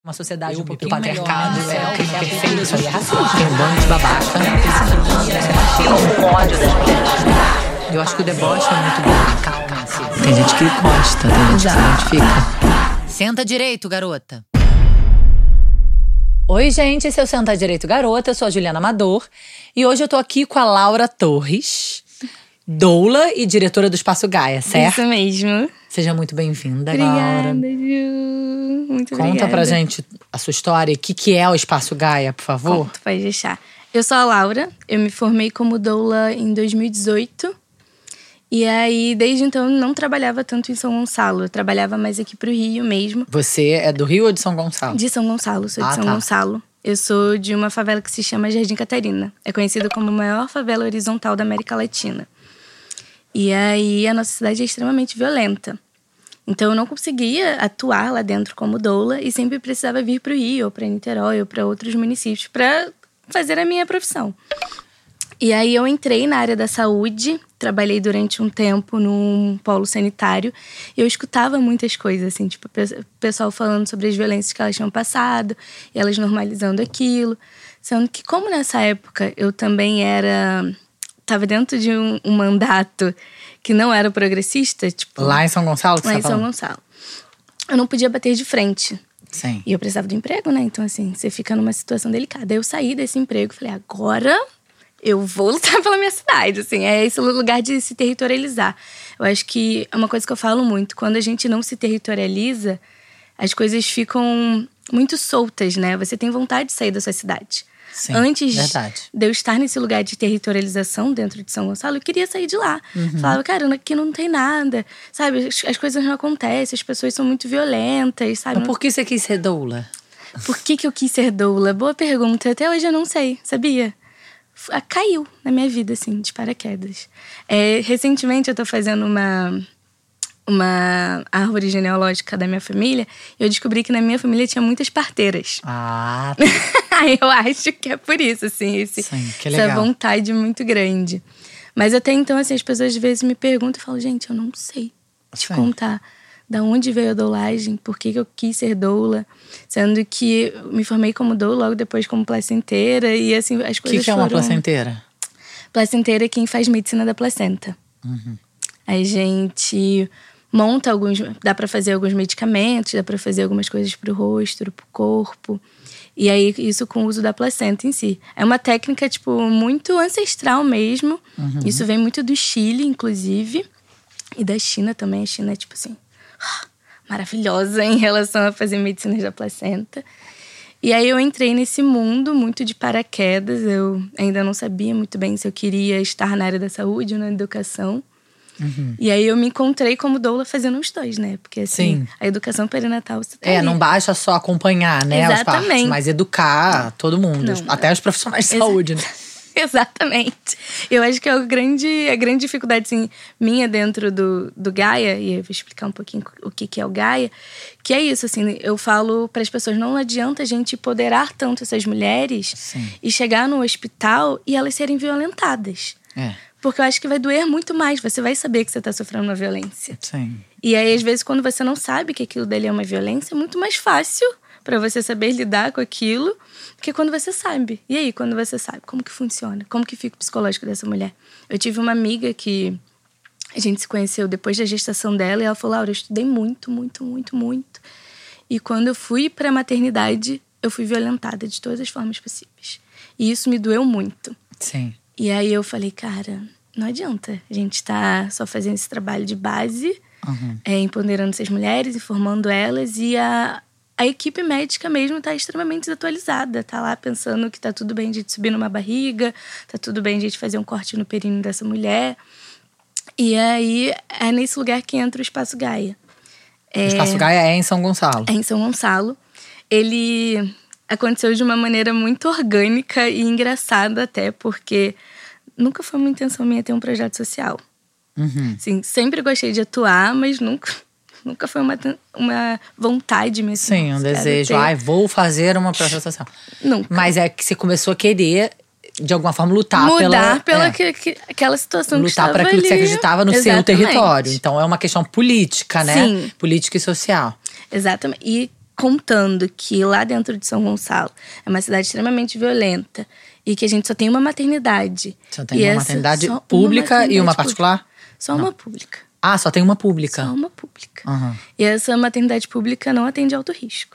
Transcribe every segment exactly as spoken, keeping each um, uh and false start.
Uma sociedade um pouquinho patriarcado, melhor, né? é, é, é, é perfeito, isso aí é racista. Tem um bando de babaca. Tem um ódio das mulheres. Eu acho que o deboche é muito bom. Calma-se. Tem gente que gosta, tem gente que se identifica. Senta direito, garota. Oi, gente, esse é o Senta Direito, Garota. Eu sou a Juliana Amador. E hoje eu tô aqui com a Laura Torres, doula e diretora do Espaço Gaia, certo? Isso mesmo. Seja muito bem-vinda, Laura. Obrigada, Ju. Muito Conta obrigada. pra gente a sua história. O que, que é o Espaço Gaia, por favor? Conto, pode deixar. Eu sou a Laura. Eu me formei como doula em dois mil e dezoito. E aí, desde então, eu não trabalhava tanto em São Gonçalo. Eu trabalhava mais aqui pro Rio mesmo. Você é do Rio ou de São Gonçalo? De São Gonçalo, sou de Ah, São tá. Gonçalo. Eu sou de uma favela que se chama Jardim Catarina. É conhecida como a maior favela horizontal da América Latina. E aí, a nossa cidade é extremamente violenta. Então, eu não conseguia atuar lá dentro como doula e sempre precisava vir para o Rio, ou para Niterói, ou para outros municípios para fazer a minha profissão. E aí, eu entrei na área da saúde, trabalhei durante um tempo num polo sanitário e eu escutava muitas coisas, assim, tipo, o pessoal falando sobre as violências que elas tinham passado e elas normalizando aquilo. Sendo que, como nessa época eu também era... Estava dentro de um, um mandato que não era progressista, tipo... Lá em São Gonçalo? Que Lá você em tá São falando? Gonçalo. Eu não podia bater de frente. Sim. E eu precisava de emprego, né? Então, assim, você fica numa situação delicada. Aí eu saí desse emprego e falei, agora eu vou lutar pela minha cidade, assim. É esse lugar de se territorializar. Eu acho que é uma coisa que eu falo muito. Quando a gente não se territorializa, as coisas ficam muito soltas, né? Você tem vontade de sair da sua cidade. Sim, Antes verdade. de eu estar nesse lugar de territorialização dentro de São Gonçalo, eu queria sair de lá. Uhum. Falava, cara, aqui não tem nada, sabe? As, as coisas não acontecem, as pessoas são muito violentas, sabe? Mas por que você quis ser doula? Por que, que eu quis ser doula? Boa pergunta. Até hoje eu não sei, sabia? F- Caiu na minha vida, assim, de paraquedas. É, recentemente eu tô fazendo uma... uma árvore genealógica da minha família, e eu descobri que na minha família tinha muitas parteiras. Ah, Aí eu acho que é por isso, assim, esse, sim, que essa legal. vontade muito grande. Mas até então, assim, as pessoas às vezes me perguntam e falam, gente, eu não sei te Sim. contar da onde veio a doulagem, por que que eu quis ser doula, sendo que eu me formei como doula logo depois como placenteira, e assim, as O coisas que, que é uma foram... placenteira? Placenteira é quem faz medicina da placenta. Uhum. A gente monta alguns... Dá pra fazer alguns medicamentos, dá pra fazer algumas coisas pro rosto, pro corpo. E aí, isso com o uso da placenta em si. É uma técnica, tipo, muito ancestral mesmo. Uhum. Isso vem muito do Chile, inclusive. E da China também. A China é, tipo assim... maravilhosa em relação a fazer medicinas da placenta. E aí, eu entrei nesse mundo muito de paraquedas. Eu ainda não sabia muito bem se eu queria estar na área da saúde ou na educação. Uhum. E aí eu me encontrei como doula fazendo os dois, né? Porque assim, Sim. a educação perinatal você tá É, ali. não basta só acompanhar, né, os Exatamente. partos, mas educar todo mundo, Não. até os profissionais de Exa- saúde, né? Exatamente. Eu acho que é a grande, a grande dificuldade, assim, minha dentro do, do Gaia, e eu vou explicar um pouquinho o que, que é o Gaia, que é isso, assim, eu falo para as pessoas, não adianta a gente empoderar tanto essas mulheres Sim. e chegar no hospital e elas serem violentadas. É, Porque eu acho que vai doer muito mais, você vai saber que você tá sofrendo uma violência. sim. E aí, às vezes, quando você não sabe que aquilo dali é uma violência, é muito mais fácil pra você saber lidar com aquilo do que quando você sabe. E aí, quando você sabe, como que funciona? Como que fica o psicológico dessa mulher? Eu tive uma amiga que a gente se conheceu depois da gestação dela e ela falou, Laura, eu estudei muito, muito, muito, muito. E quando eu fui pra maternidade, eu fui violentada de todas as formas possíveis. E isso me doeu muito. Sim. E aí eu falei, cara, não adianta. A gente tá só fazendo esse trabalho de base, Uhum. é, empoderando essas mulheres, informando elas. E a, a equipe médica mesmo tá extremamente desatualizada. Tá lá pensando que tá tudo bem a gente subir numa barriga, tá tudo bem a gente fazer um corte no períneo dessa mulher. E aí é nesse lugar que entra o Espaço Gaia. O Espaço Gaia é em São Gonçalo. É em São Gonçalo. Ele aconteceu de uma maneira muito orgânica e engraçada até, porque nunca foi uma intenção minha ter um projeto social. Uhum. Assim, sempre gostei de atuar, mas nunca, nunca foi uma, uma vontade minha. assim, Sim, um nossa, quero desejo. ter. Ai, vou fazer uma projeto social. Nunca. Mas é que você começou a querer, de alguma forma, lutar Mudar pela... pela é, que, que, aquela situação que lutar estava por aquilo que você ali. acreditava no Exatamente. seu território. Então é uma questão política, né? Sim. Política e social. Exatamente. E contando que lá dentro de São Gonçalo é uma cidade extremamente violenta e que a gente só tem uma maternidade. Só tem e uma essa, maternidade uma pública maternidade e uma pública. particular? Só Não. uma pública. Ah, só tem uma pública. Só uma pública. Uhum. E essa maternidade pública não atende alto risco.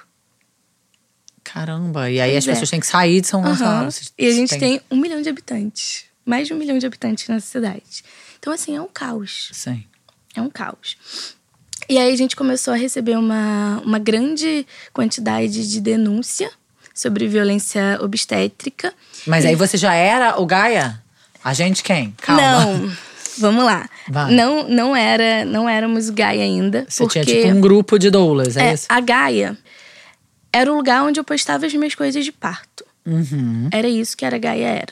Caramba, e aí Pois as é. pessoas têm que sair de São Gonçalo. Uhum. Vocês- E a gente tem- tem um milhão de habitantes. Mais de um milhão de habitantes nessa cidade. Então, assim, é um caos. Sim. É um caos. E aí a gente começou a receber uma, uma grande quantidade de denúncia sobre violência obstétrica. Mas E- aí você já era o Gaia? A gente quem? Calma. Não, vamos lá. Vai. Não, não, era, não éramos o Gaia ainda. Você porque tinha tipo um grupo de doulas, é, é, isso? a Gaia era o lugar onde eu postava as minhas coisas de parto. Uhum. Era isso que era Gaia era.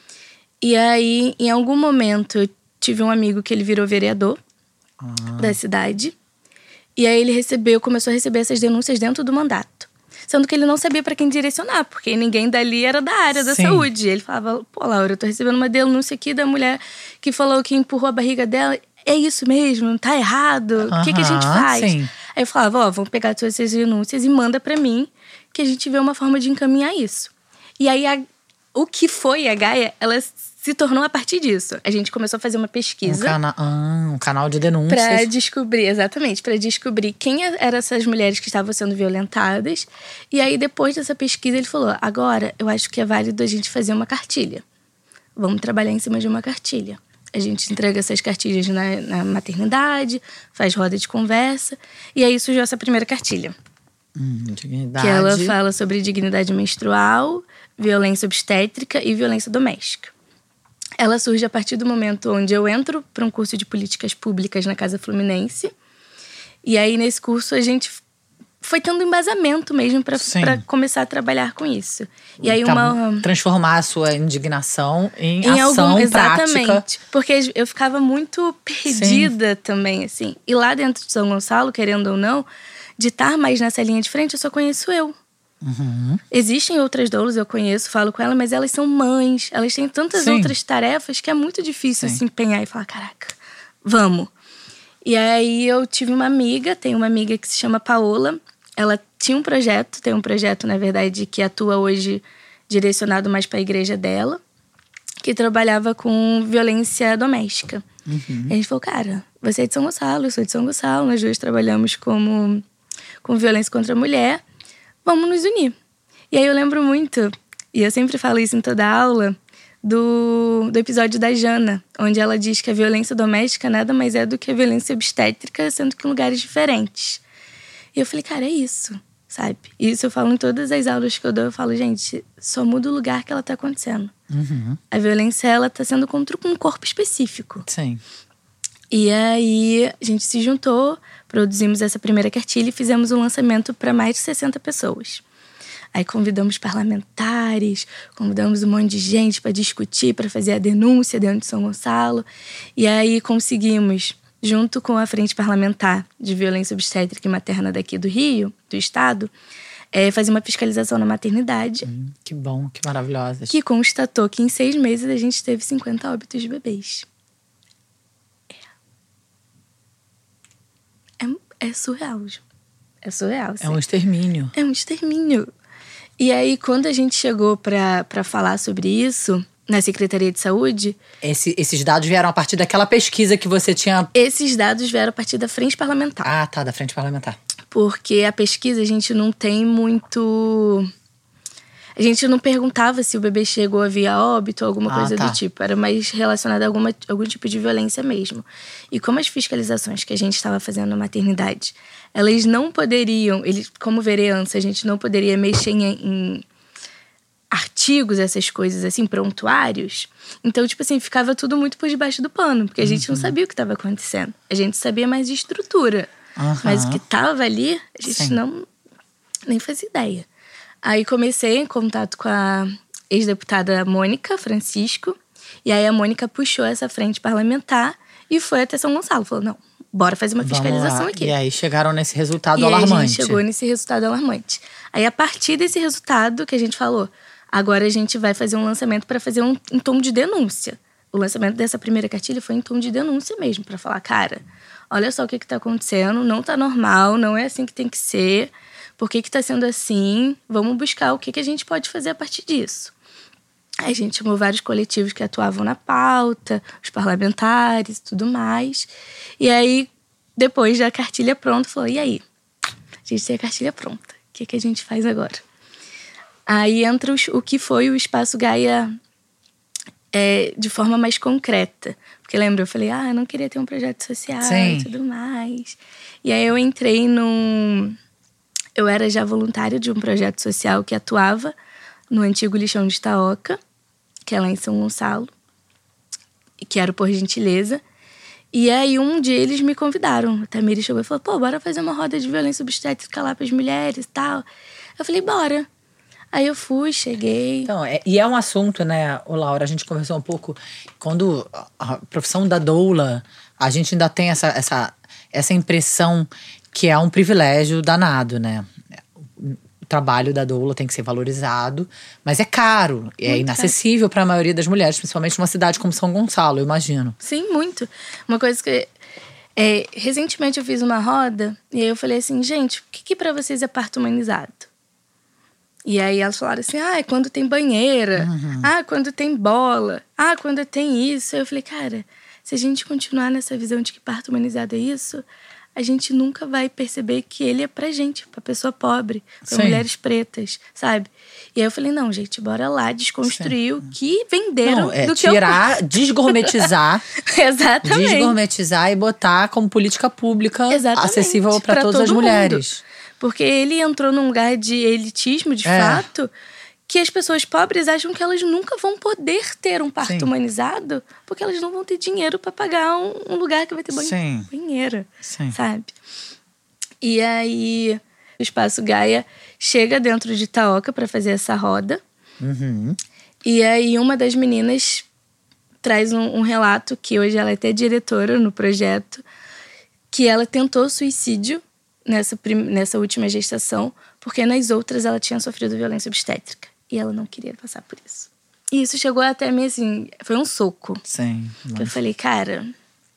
E aí, em algum momento, eu tive um amigo que ele virou vereador Ah. da cidade. E aí ele recebeu, começou a receber essas denúncias dentro do mandato. Sendo que ele não sabia pra quem direcionar, porque ninguém dali era da área da Sim. saúde. Ele falava, pô, Laura, eu tô recebendo uma denúncia aqui da mulher que falou que empurrou a barriga dela. É isso mesmo? Tá errado? O que, que a gente Aham, faz? sim. Aí eu falava, ó, vamos pegar todas essas denúncias e manda pra mim, que a gente vê uma forma de encaminhar isso. E aí, a- o que foi a Gaia, ela se tornou a partir disso. A gente começou a fazer uma Um, pesquisa cana ah, um canal de denúncias. pra descobrir, exatamente, pra descobrir quem eram essas mulheres que estavam sendo violentadas. E aí, depois dessa pesquisa, ele falou, agora eu acho que é válido a gente fazer uma cartilha. Vamos trabalhar em cima de uma cartilha. A gente entrega essas cartilhas na, na maternidade, faz roda de conversa. E aí surgiu essa primeira cartilha. Hum, dignidade. Que ela fala sobre dignidade menstrual, violência obstétrica e violência doméstica. Ela surge a partir do momento onde eu entro para um curso de políticas públicas na Casa Fluminense. E aí, nesse curso, a gente foi tendo embasamento mesmo para Sim. começar a trabalhar com isso. E aí, Tá, uma... transformar a sua indignação em, Em ação algum, prática. exatamente. Porque eu ficava muito perdida também, assim. E lá dentro de São Gonçalo, querendo ou não, de estar mais nessa linha de frente, eu só conheço eu. Uhum. Existem outras doulas, eu conheço, falo com elas, mas elas são mães. Elas têm tantas Sim. outras tarefas que é muito difícil Sim. se empenhar e falar, caraca, vamos. E aí eu tive uma amiga, tem uma amiga que se chama Paola. Ela tinha um projeto, tem um projeto, na verdade, que atua hoje direcionado mais para a igreja dela, que trabalhava com violência doméstica. Uhum. E a gente falou, cara, você é de São Gonçalo, eu sou de São Gonçalo, nós dois trabalhamos como, com violência contra a mulher, vamos nos unir. E aí eu lembro muito, e eu sempre falo isso em toda aula, do, do episódio da Jana, onde ela diz que a violência doméstica nada mais é do que a violência obstétrica, sendo que em lugares diferentes. E eu falei, cara, é isso, sabe? Isso eu falo em todas as aulas que eu dou, eu falo, gente, só muda o lugar que ela tá acontecendo. Uhum. A violência, ela tá sendo contra um corpo específico. Sim. E aí, a gente se juntou, produzimos essa primeira cartilha e fizemos um lançamento para mais de sessenta pessoas. Aí convidamos parlamentares, convidamos um monte de gente para discutir, para fazer a denúncia dentro de São Gonçalo. E aí conseguimos, junto com a Frente Parlamentar de Violência Obstétrica e Materna daqui do Rio, do Estado, é, fazer uma fiscalização na maternidade. Hum, que bom, que maravilhosa. Que constatou que em seis meses a gente teve cinquenta óbitos de bebês. É, é surreal, Ju. É surreal. É sim. um extermínio. É um extermínio. E aí, quando a gente chegou pra, pra falar sobre isso na Secretaria de Saúde, Esse- esses dados vieram a partir daquela pesquisa que você tinha. esses dados vieram a partir da Frente Parlamentar. Ah, tá, da frente parlamentar. Porque a pesquisa a gente não tem muito... A gente não perguntava se o bebê chegou a via óbito ou alguma Ah, coisa tá. do tipo. Era mais relacionado a alguma, algum tipo de violência mesmo. E como as fiscalizações que a gente estava fazendo na maternidade, elas não poderiam... Eles, como vereança, a gente não poderia mexer em, em artigos, essas coisas assim, prontuários. Então, tipo assim, ficava tudo muito por debaixo do pano. Porque a gente não sabia o que estava acontecendo. A gente sabia mais de estrutura. Aham. Mas o que estava ali, a gente Sim. não nem fazia ideia. Aí comecei em contato com a ex-deputada Mônica Francisco. E aí a Mônica puxou essa frente parlamentar e foi até São Gonçalo. Falou, não, bora fazer uma Vamos fiscalização lá. aqui. E aí chegaram nesse resultado E aí a alarmante. gente chegou nesse resultado alarmante. Aí a partir desse resultado que a gente falou, agora a gente vai fazer um lançamento para fazer um em tom de denúncia. O lançamento dessa primeira cartilha foi em tom de denúncia mesmo, para falar, cara, olha só o que que tá acontecendo, não tá normal, não é assim que tem que ser. Por que que tá sendo assim? Vamos buscar o que que a gente pode fazer a partir disso. Aí a gente chamou vários coletivos que atuavam na pauta, os parlamentares e tudo mais. E aí, depois da cartilha pronta, falou, e aí? A gente tem a cartilha pronta. O que que a gente faz agora? Aí entra os, o que foi o Espaço Gaia é, de forma mais concreta. Porque lembra, eu falei, ah, eu não queria ter um projeto social Sim. e tudo mais. E aí eu entrei num... Eu era já voluntária de um projeto social que atuava no antigo lixão de Itaoca, que é lá em São Gonçalo, que era o Por Gentileza. E aí um dia eles me convidaram. A Tamiri chegou e falou, pô, bora fazer uma roda de violência obstétrica lá para as mulheres e tal. Eu falei, bora. Aí eu fui, cheguei. Então, é, e é um assunto, né, ô Laura, a gente conversou um pouco, quando a profissão da doula, a gente ainda tem essa, essa, essa impressão que é um privilégio danado, né? O trabalho da doula tem que ser valorizado, mas é caro, é muito inacessível para a maioria das mulheres, principalmente numa cidade como São Gonçalo, eu imagino. Sim, muito. Uma coisa que... É, recentemente eu fiz uma roda e aí eu falei assim, gente, o que, que para vocês é parto humanizado? E aí elas falaram assim, ah, é quando tem banheira, uhum. ah, quando tem bola, ah, quando tem isso. Aí eu falei, cara, se a gente continuar nessa visão de que parto humanizado é isso, a gente nunca vai perceber que ele é pra gente, pra pessoa pobre, pra Sim. mulheres pretas, sabe? E aí eu falei, não, gente, bora lá desconstruir Sim. o que venderam não, é do que tirar, eu... desgourmetizar. Exatamente. Desgourmetizar e botar como política pública Exatamente. acessível pra, pra todas as mulheres. Mundo. Porque ele entrou num lugar de elitismo, de é. fato, que as pessoas pobres acham que elas nunca vão poder ter um parto Sim. humanizado, porque elas não vão ter dinheiro para pagar um, um lugar que vai ter banho, banheira, Sim. sabe? E aí, o Espaço Gaia chega dentro de Itaoca para fazer essa roda. Uhum. E aí, uma das meninas traz um, um relato, que hoje ela é até diretora no projeto, que ela tentou suicídio Nessa, prim- nessa última gestação, porque nas outras ela tinha sofrido violência obstétrica. E ela não queria passar por isso. E isso chegou até mim, assim, foi um soco. Sim. Que eu falei, cara,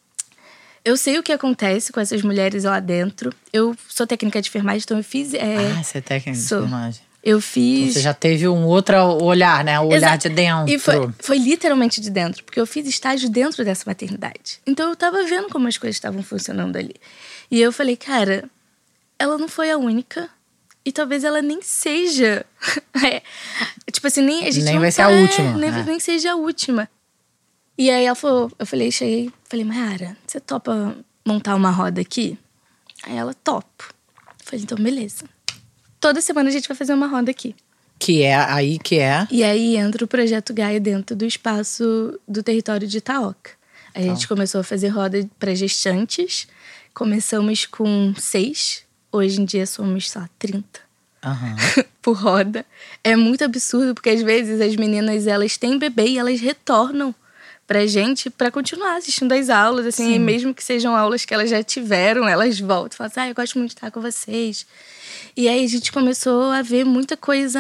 eu sei o que acontece com essas mulheres lá dentro. Eu sou técnica de enfermagem, então eu fiz... É, ah, você é técnica sou. de enfermagem. Eu fiz... Então você já teve um outro olhar, né? O olhar Exa- de dentro. E foi, foi literalmente de dentro, porque eu fiz estágio dentro dessa maternidade. Então eu tava vendo como as coisas estavam funcionando ali. E eu falei, cara... Ela não foi a única. E talvez ela nem seja. é, tipo assim, nem a gente Nem não vai tá, ser a última. Nem, é. nem seja a última. E aí ela falou, eu falei, cheguei, falei, Mayara, você topa montar uma roda aqui? Aí ela, topo. Falei, então beleza. Toda semana a gente vai fazer uma roda aqui. Que é aí que é. E aí entra o Projeto Gaia dentro do espaço do território de Itaoca. A gente então. começou a fazer roda para gestantes. Começamos com seis. Hoje em dia somos, sei lá, trinta uhum. por roda. É muito absurdo, porque às vezes as meninas, elas têm bebê e elas retornam pra gente pra continuar assistindo as aulas, assim, e mesmo que sejam aulas que elas já tiveram, elas voltam e falam assim, ah, eu gosto muito de estar com vocês. E aí a gente começou a ver muita coisa,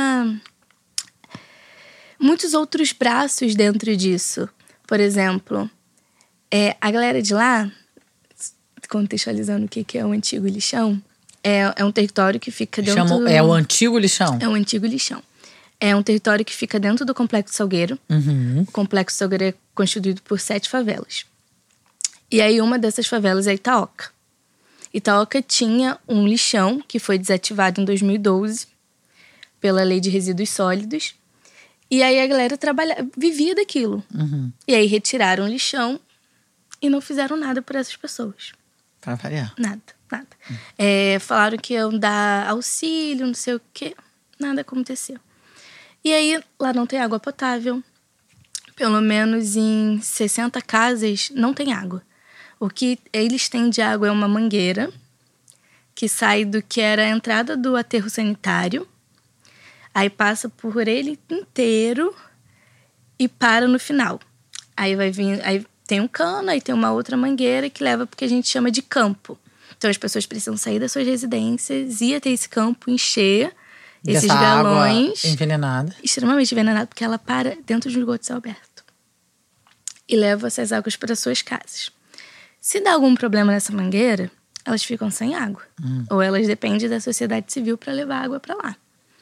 muitos outros braços dentro disso. Por exemplo, é, a galera de lá, contextualizando o que é o antigo lixão, É, é um território que fica dentro... Chamam, é o antigo lixão? É o antigo lixão. É um território que fica dentro do Complexo Salgueiro. Uhum. O Complexo Salgueiro é constituído por sete favelas. E aí uma dessas favelas é Itaoca. Itaoca tinha um lixão que foi desativado em dois mil e doze pela Lei de Resíduos Sólidos. E aí a galera trabalha, vivia daquilo. Uhum. E aí retiraram o lixão e não fizeram nada por essas pessoas. Pra variar. Nada. Nada. É, falaram que iam dar auxílio, não sei o quê. Nada aconteceu. E aí, lá não tem água potável. Pelo menos em sessenta casas não tem água. O que eles têm de água é uma mangueira que sai do que era a entrada do aterro sanitário. Aí passa por ele inteiro e para no final. Aí vai vir... Aí tem um cano, aí tem uma outra mangueira que leva porque a gente chama de campo. Então, as pessoas precisam sair das suas residências, ir até esse campo, encher esses Dessa galões. Água envenenada. Extremamente envenenada, porque ela para dentro de um esgoto céu aberto. E leva essas águas para suas casas. Se dá algum problema nessa mangueira, elas ficam sem água. Hum. Ou elas dependem da sociedade civil para levar água para lá.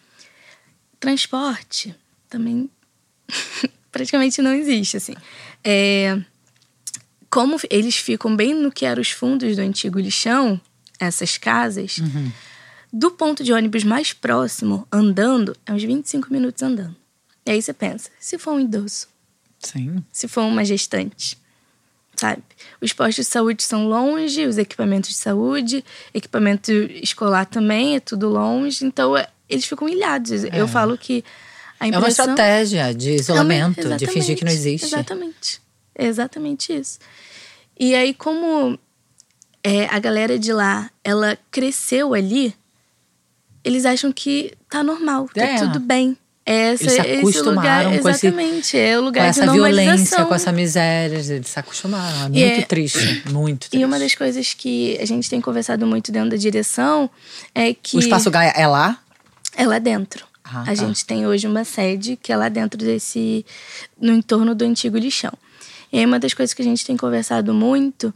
Transporte também praticamente não existe, assim. É, como eles ficam bem no que eram os fundos do antigo lixão, essas casas, Uhum. do ponto de ônibus mais próximo, andando, é uns vinte e cinco minutos andando. E aí você pensa, se for um idoso, Sim. se for uma gestante, sabe? Os postos de saúde são longe, os equipamentos de saúde, equipamento escolar também, é tudo longe. Então, é, eles ficam ilhados. É. Eu falo que a impressão... É uma estratégia de isolamento, é uma... de fingir que não existe. Exatamente. É exatamente isso. E aí, como é, a galera de lá, ela cresceu ali, eles acham que tá normal, tá É. tudo bem. Essa, Eles se acostumaram esse lugar, com, esse, exatamente, é o lugar com essa de normalização. violência, com essa miséria. Eles se acostumaram. É muito é, triste, muito triste. E uma das coisas que a gente tem conversado muito dentro da direção é que... O Espaço Gaia é lá? É lá dentro. Ah, a tá. gente tem hoje uma sede que é lá dentro desse... no entorno do antigo lixão. E aí uma das coisas que a gente tem conversado muito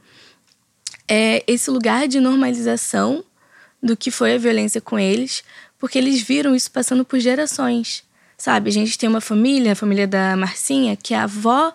é esse lugar de normalização do que foi a violência com eles, porque eles viram isso passando por gerações. Sabe, a gente tem uma família, a família da Marcinha, que a avó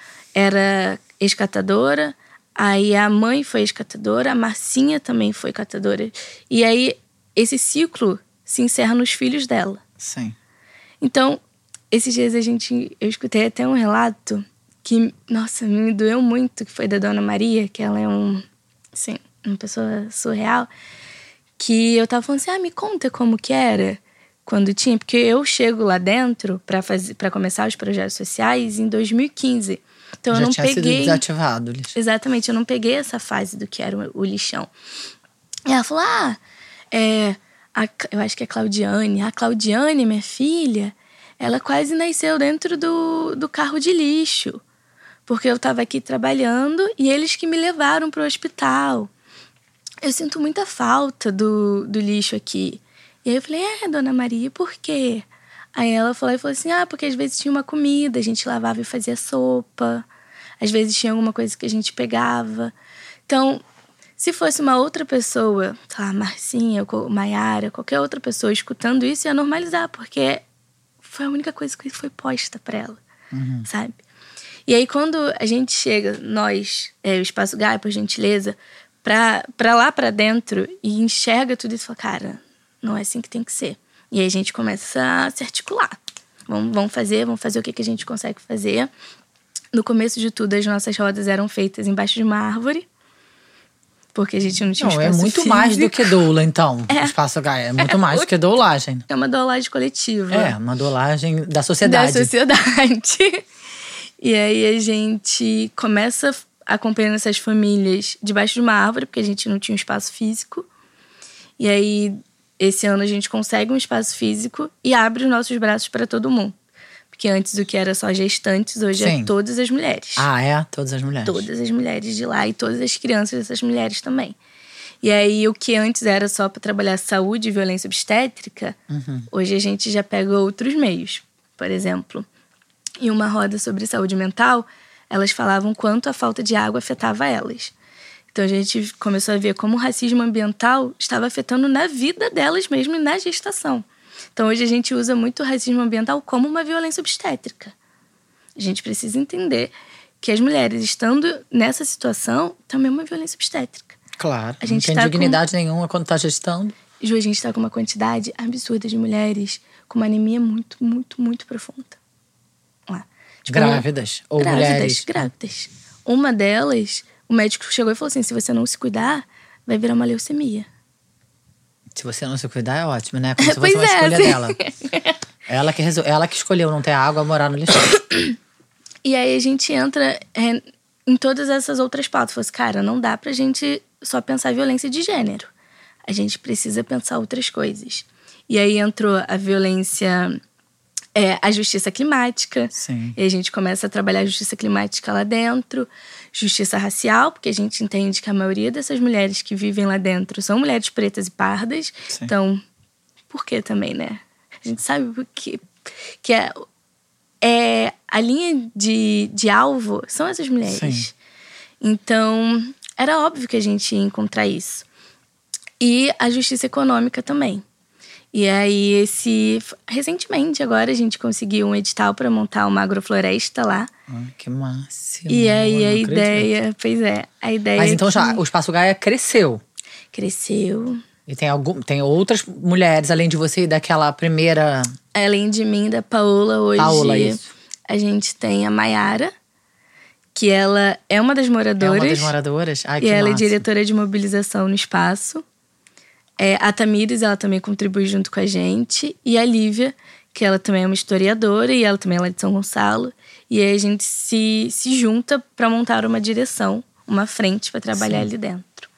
era ex-catadora, aí a mãe foi ex-catadora, a Marcinha também foi catadora. E aí esse ciclo se encerra nos filhos dela. Sim. Então, esses dias a gente, eu escutei até um relato que, nossa, me doeu muito, que foi da Dona Maria, que ela é um, assim, uma pessoa surreal, que eu tava falando assim, ah, me conta como que era quando tinha, porque eu chego lá dentro para fazer, para começar os projetos sociais em dois mil e quinze. Então Já eu não tinha peguei sido desativado. Lixo. Exatamente, eu não peguei essa fase do que era o, o lixão. E ela falou: "Ah, é, a, eu acho que é Claudiane, a Claudiane, minha filha, ela quase nasceu dentro do, do carro de lixo, porque eu tava aqui trabalhando e eles que me levaram pro hospital. Eu sinto muita falta do, do lixo aqui." E aí eu falei, é, Dona Maria, por quê? Aí ela falou, e falou assim, ah, porque às vezes tinha uma comida, a gente lavava e fazia sopa. Às vezes tinha alguma coisa que a gente pegava. Então, se fosse uma outra pessoa, sei lá, Marcinha, Maiara, qualquer outra pessoa escutando isso, ia normalizar, porque foi a única coisa que foi posta pra ela, Uhum. sabe? E aí, quando a gente chega, nós, é, o Espaço Gaia, por gentileza, pra, pra lá pra dentro e enxerga tudo isso e fala, cara, não é assim que tem que ser. E aí a gente começa a se articular. Vamos, vamos fazer, vamos fazer o que, que a gente consegue fazer. No começo de tudo, as nossas rodas eram feitas embaixo de uma árvore, porque a gente não tinha Não, espaço é muito físico. mais do que doula, então. É. O Espaço Gaia é muito mais do que doulagem. É uma doulagem coletiva. É, uma doulagem da sociedade. Da sociedade. E aí a gente começa acompanhando essas famílias debaixo de uma árvore, porque a gente não tinha um espaço físico. E aí, esse ano a gente consegue um espaço físico e abre os nossos braços para todo mundo. Porque antes o que era só gestantes, hoje Sim. é todas as mulheres. Ah, é? Todas as mulheres. Todas as mulheres de lá e todas as crianças dessas mulheres também. E aí, o que antes era só para trabalhar saúde e violência obstétrica, Uhum. hoje a gente já pega outros meios. Por exemplo, em uma roda sobre saúde mental, elas falavam quanto a falta de água afetava elas. Então, a gente começou a ver como o racismo ambiental estava afetando na vida delas mesmo e na gestação. Então, hoje a gente usa muito o racismo ambiental como uma violência obstétrica. A gente precisa entender que as mulheres, estando nessa situação, também é uma violência obstétrica. Claro, A gente não tem tá dignidade com... nenhuma quando tá gestando. Ju, a gente está com uma quantidade absurda de mulheres com uma anemia muito, muito, muito profunda. Lá. Tipo, Grávidas ou grávidas, mulheres. Grávidas. Uma delas, o médico chegou e falou assim, se você não se cuidar, vai virar uma leucemia. Se você não se cuidar, é ótimo, né? Como se Pois fosse uma é, escolha sim. dela. Ela que, resol... Ela que escolheu não ter água, morar no lixão. E aí a gente entra é, em todas essas outras pautas. Falei assim, cara, não dá pra gente só pensar violência de gênero. A gente precisa pensar outras coisas. E aí entrou a violência, é, a justiça climática. Sim. E a gente começa a trabalhar a justiça climática lá dentro. Justiça racial, porque a gente entende que a maioria dessas mulheres que vivem lá dentro são mulheres pretas e pardas. Sim. Então, por que também, né? A gente sabe que, que é, é, a linha de, de alvo são essas mulheres. Sim. Então, era óbvio que a gente ia encontrar isso. E a justiça econômica também. E aí, esse recentemente, agora, a gente conseguiu um edital para montar uma agrofloresta lá. Ah, que máximo. E aí, eu a não ideia… acredito. Pois é, a ideia Mas então é que já, o Espaço Gaia cresceu. cresceu. E tem, algum, tem outras mulheres, além de você e daquela primeira… Além de mim, da Paola, hoje Paola, isso. a gente tem a Maiara, que ela é uma das moradoras. É uma das moradoras? Ai, E que ela é massa. diretora de mobilização no espaço. É, a Tamires, ela também contribui junto com a gente. E a Lívia, que ela também é uma historiadora e ela também é lá de São Gonçalo. E aí a gente se, se junta para montar uma direção, uma frente para trabalhar Sim. ali dentro.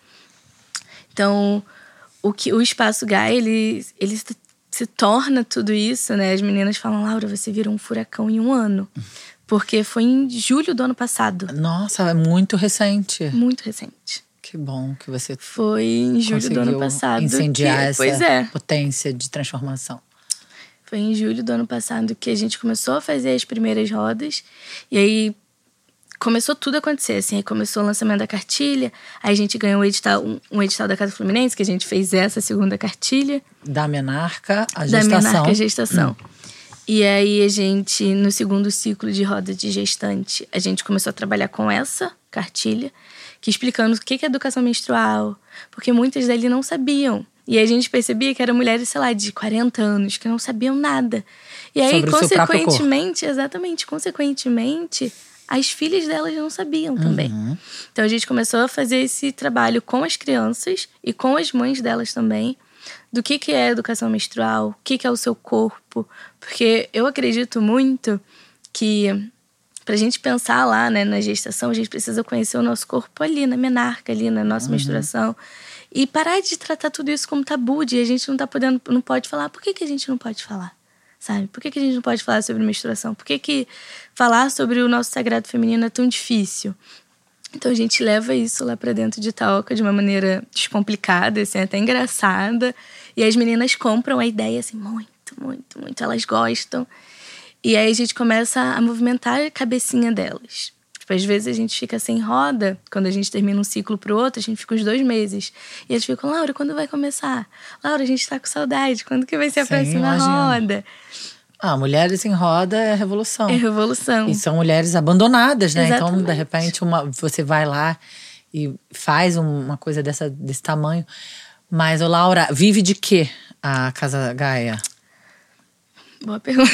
Então, o, que, o Espaço Gaia, ele, ele se, se torna tudo isso, né? As meninas falam, Laura, você virou um furacão em um ano. Porque foi em julho do ano passado. Nossa, é muito recente. Muito recente. Que bom que você Foi em julho do ano conseguiu passado. incendiar que, essa pois é. potência de transformação. Foi em julho do ano passado que a gente começou a fazer as primeiras rodas. E aí começou tudo a acontecer. Assim, aí começou o lançamento da cartilha. Aí a gente ganhou um edital, um, um edital da Casa Fluminense, que a gente fez essa segunda cartilha. Da menarca à Da gestação. menarca à gestação. Hum. E aí a gente, no segundo ciclo de roda de gestante, a gente começou a trabalhar com essa cartilha, que explicando o que é educação menstrual, porque muitas dali não sabiam. E aí a gente percebia que eram mulheres, sei lá, de quarenta anos, que não sabiam nada. E aí, Sobre o seu próprio consequentemente, exatamente, consequentemente, as filhas delas não sabiam também. Uhum. Então a gente começou a fazer esse trabalho com as crianças e com as mães delas também, do que, que é educação menstrual, o que, que é o seu corpo. Porque eu acredito muito que pra gente pensar lá, né, na gestação, a gente precisa conhecer o nosso corpo ali, na menarca, ali, na nossa uhum. menstruação. E parar de tratar tudo isso como tabu, de a gente não tá podendo, não pode falar. Por que, que a gente não pode falar? Sabe? Por que, que a gente não pode falar sobre menstruação? Por que, que falar sobre o nosso sagrado feminino é tão difícil? Então a gente leva isso lá pra dentro de Itaoca de uma maneira descomplicada, assim, até engraçada. E as meninas compram a ideia, assim, muito, muito, muito. Elas gostam. E aí a gente começa a movimentar a cabecinha delas. Tipo, às vezes a gente fica sem roda, quando a gente termina um ciclo pro outro, a gente fica uns dois meses. E eles ficam, Laura, quando vai começar? Laura, a gente tá com saudade, quando que vai ser a Sim, próxima imagino. roda? Ah, Mulheres em Roda é revolução. É revolução. E são mulheres abandonadas, né? Exatamente. Então, de repente, uma, você vai lá e faz uma coisa dessa, desse tamanho. Mas, ô, Laura, vive de quê a Casa Gaia? Boa pergunta.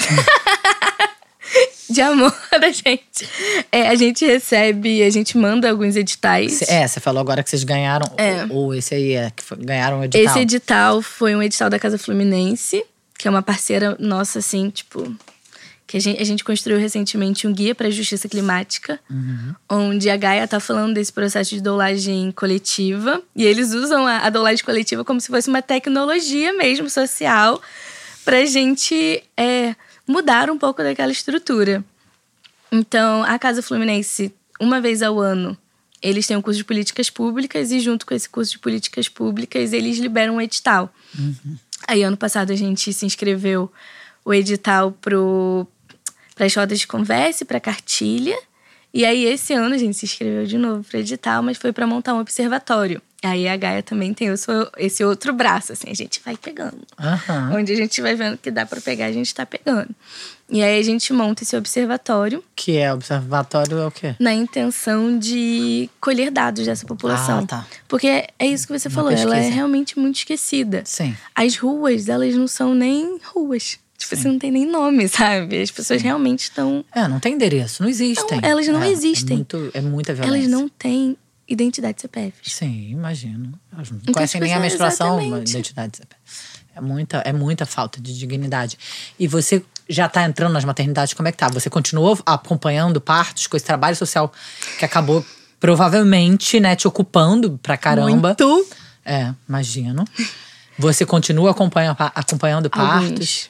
De amor da gente. É, a gente recebe, a gente manda alguns editais. É, você falou agora que vocês ganharam. É. Ou, ou esse aí é, que foi, ganharam um edital. Esse edital foi um edital da Casa Fluminense, que é uma parceira nossa, assim, tipo… Que a gente, a gente construiu recentemente um guia para a justiça climática, uhum. onde a Gaia tá falando desse processo de doulagem coletiva. E eles usam a, a doulagem coletiva como se fosse uma tecnologia mesmo, social, pra gente é, mudar um pouco daquela estrutura. Então, a Casa Fluminense, uma vez ao ano, eles têm um curso de políticas públicas e junto com esse curso de políticas públicas, eles liberam um edital. Uhum. Aí, ano passado, a gente se inscreveu o edital pro, para as rodas de conversa e para cartilha. E aí, esse ano, a gente se inscreveu de novo para edital, mas foi para montar um observatório. Aí, a Gaia também tem esse outro braço, assim, a gente vai pegando. Uhum. Onde a gente vai vendo que dá para pegar, a gente tá pegando. E aí, a gente monta esse observatório. Que é, observatório é o quê? Na intenção de colher dados dessa população. Ah, tá. Porque é isso que você Uma falou, pesquisa. ela é realmente muito esquecida. Sim. As ruas, elas não são nem ruas. Tipo, você não tem nem nome, sabe? As pessoas Sim. realmente estão… É, não tem endereço, não existem. Não, elas não é, existem. É, muito, é muita violência. Elas não têm identidade C P F. Sim, imagino. Elas não Então, conhecem nem a menstruação, exatamente. identidade C P F. É muita, é muita falta de dignidade. E você já tá entrando nas maternidades, como é que tá? Você continuou acompanhando partos com esse trabalho social que acabou provavelmente, né, te ocupando pra caramba. Muito. É, imagino. Você continua acompanha, acompanhando partos? Alguns.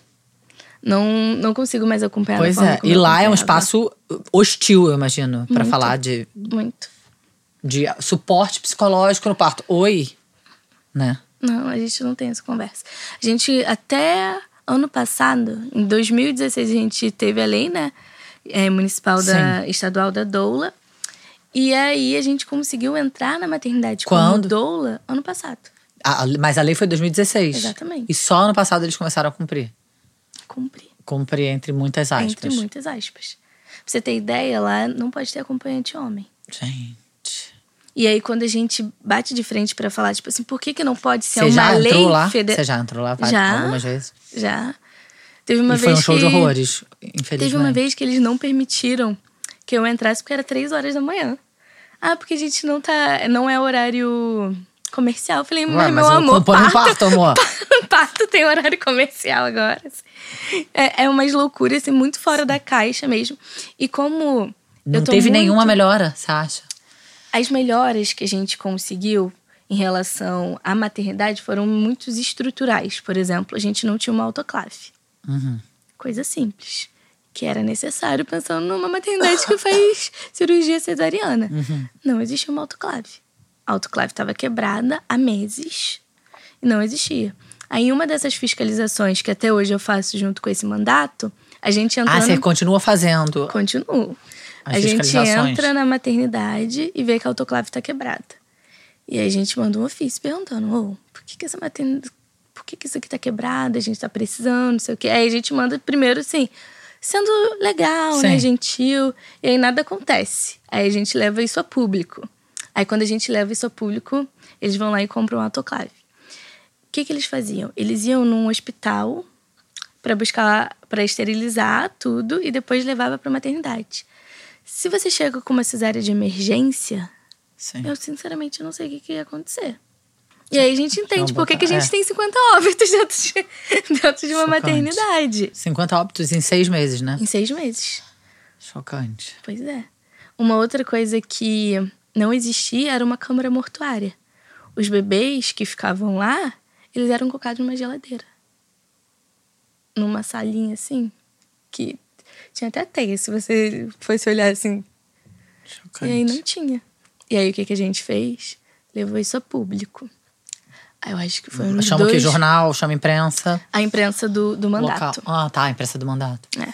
Não, não consigo mais acompanhar. Pois é, e lá é um espaço hostil, eu imagino, pra Muito. falar de… Muito. De suporte psicológico no parto. Oi, né? Não, a gente não tem essa conversa. A gente, até ano passado, em dois mil e dezesseis, a gente teve a lei, né? É, municipal, da, estadual da doula. E aí, a gente conseguiu entrar na maternidade Quando? como doula ano passado. a, mas a lei foi em dois mil e dezesseis. Exatamente. E só ano passado eles começaram a cumprir. Cumprir. Cumprir entre muitas aspas. Entre muitas aspas. Pra você ter ideia, lá não pode ter acompanhante homem. Gente. E aí, quando a gente bate de frente pra falar, tipo assim, por que que não pode ser Você uma já lei entrou lá? federal? Você já entrou lá várias- Já. algumas vezes? Já. Teve uma e vez foi um show que... de horrores, infelizmente. Teve uma vez que eles não permitiram que eu entrasse porque era três horas da manhã. Ah, porque a gente não tá... Não é horário comercial. Eu falei, Ué, mas, mas meu eu amor, acompanho um parto, amor. parto tem horário comercial agora. É, é umas loucuras, assim, muito fora da caixa mesmo. E como... Não eu tô teve muito... nenhuma melhora, você acha? As melhoras que a gente conseguiu em relação à maternidade foram muito estruturais. Por exemplo, a gente não tinha uma autoclave. Uhum. Coisa simples. Que era necessário pensando numa maternidade que faz cirurgia cesariana. Uhum. Não existia uma autoclave. A autoclave estava quebrada há meses e não existia. Aí, uma dessas fiscalizações que até hoje eu faço junto com esse mandato, a gente entrou... Ah, no... você continua fazendo? Continuo. As A gente fiscalizações. entra na maternidade e vê que a autoclave está quebrada. E aí a gente manda um ofício perguntando, oh, por que que essa maternidade... Por que que isso aqui tá quebrado? A gente tá precisando, não sei o quê. Aí a gente manda primeiro, assim, sendo legal, Sim. né, gentil. E aí nada acontece. Aí a gente leva isso a público. Aí quando a gente leva isso a público, eles vão lá e compram uma autoclave. O que que eles faziam? Eles iam num hospital para buscar, para esterilizar tudo e depois levava pra maternidade. Se você chega com uma cesárea de emergência, Sim. eu sinceramente não sei o que, que ia acontecer. E aí a gente entende Não, por que que a gente é. tem cinquenta óbitos dentro de, dentro de uma Chocante. maternidade. cinquenta óbitos em seis meses, né? Em seis meses. Chocante. Pois é. Uma outra coisa que não existia era uma câmara mortuária. Os bebês que ficavam lá, eles eram colocados numa geladeira. Numa salinha assim, que tinha até teia, se você fosse olhar assim. Chocante. E aí não tinha. E aí o que, que a gente fez? Levou isso a público. Aí eu acho que foi uns Chama dois... o quê? Jornal, chama imprensa. A imprensa do, do mandato. Local. Ah, tá, a imprensa do mandato. É.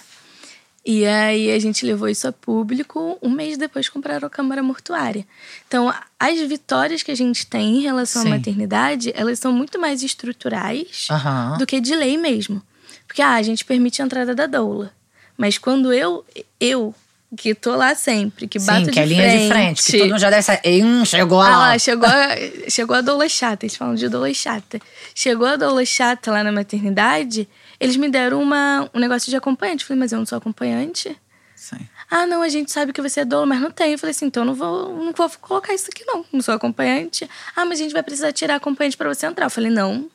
E aí a gente levou isso a público, um mês depois compraram a câmara mortuária. Então, as vitórias que a gente tem em relação Sim. à maternidade, elas são muito mais estruturais Aham. do que de lei mesmo. Porque, ah, a gente permite a entrada da doula. Mas quando eu, eu que tô lá sempre, que bato Sim, de que é linha frente... de frente. Que todo mundo já deve saber. Hum, chegou Ah lá. lá, chegou a, chegou a doula chata. Eles falam de doula chata. Chegou a doula chata lá na maternidade, eles me deram uma, um negócio de acompanhante. Eu falei, mas eu não sou acompanhante? Sim. Ah, não, a gente sabe que você é doula, mas não tem. Eu falei assim, então eu não vou, não vou colocar isso aqui não. Não sou acompanhante. Ah, mas a gente vai precisar tirar acompanhante pra você entrar. Eu falei, não.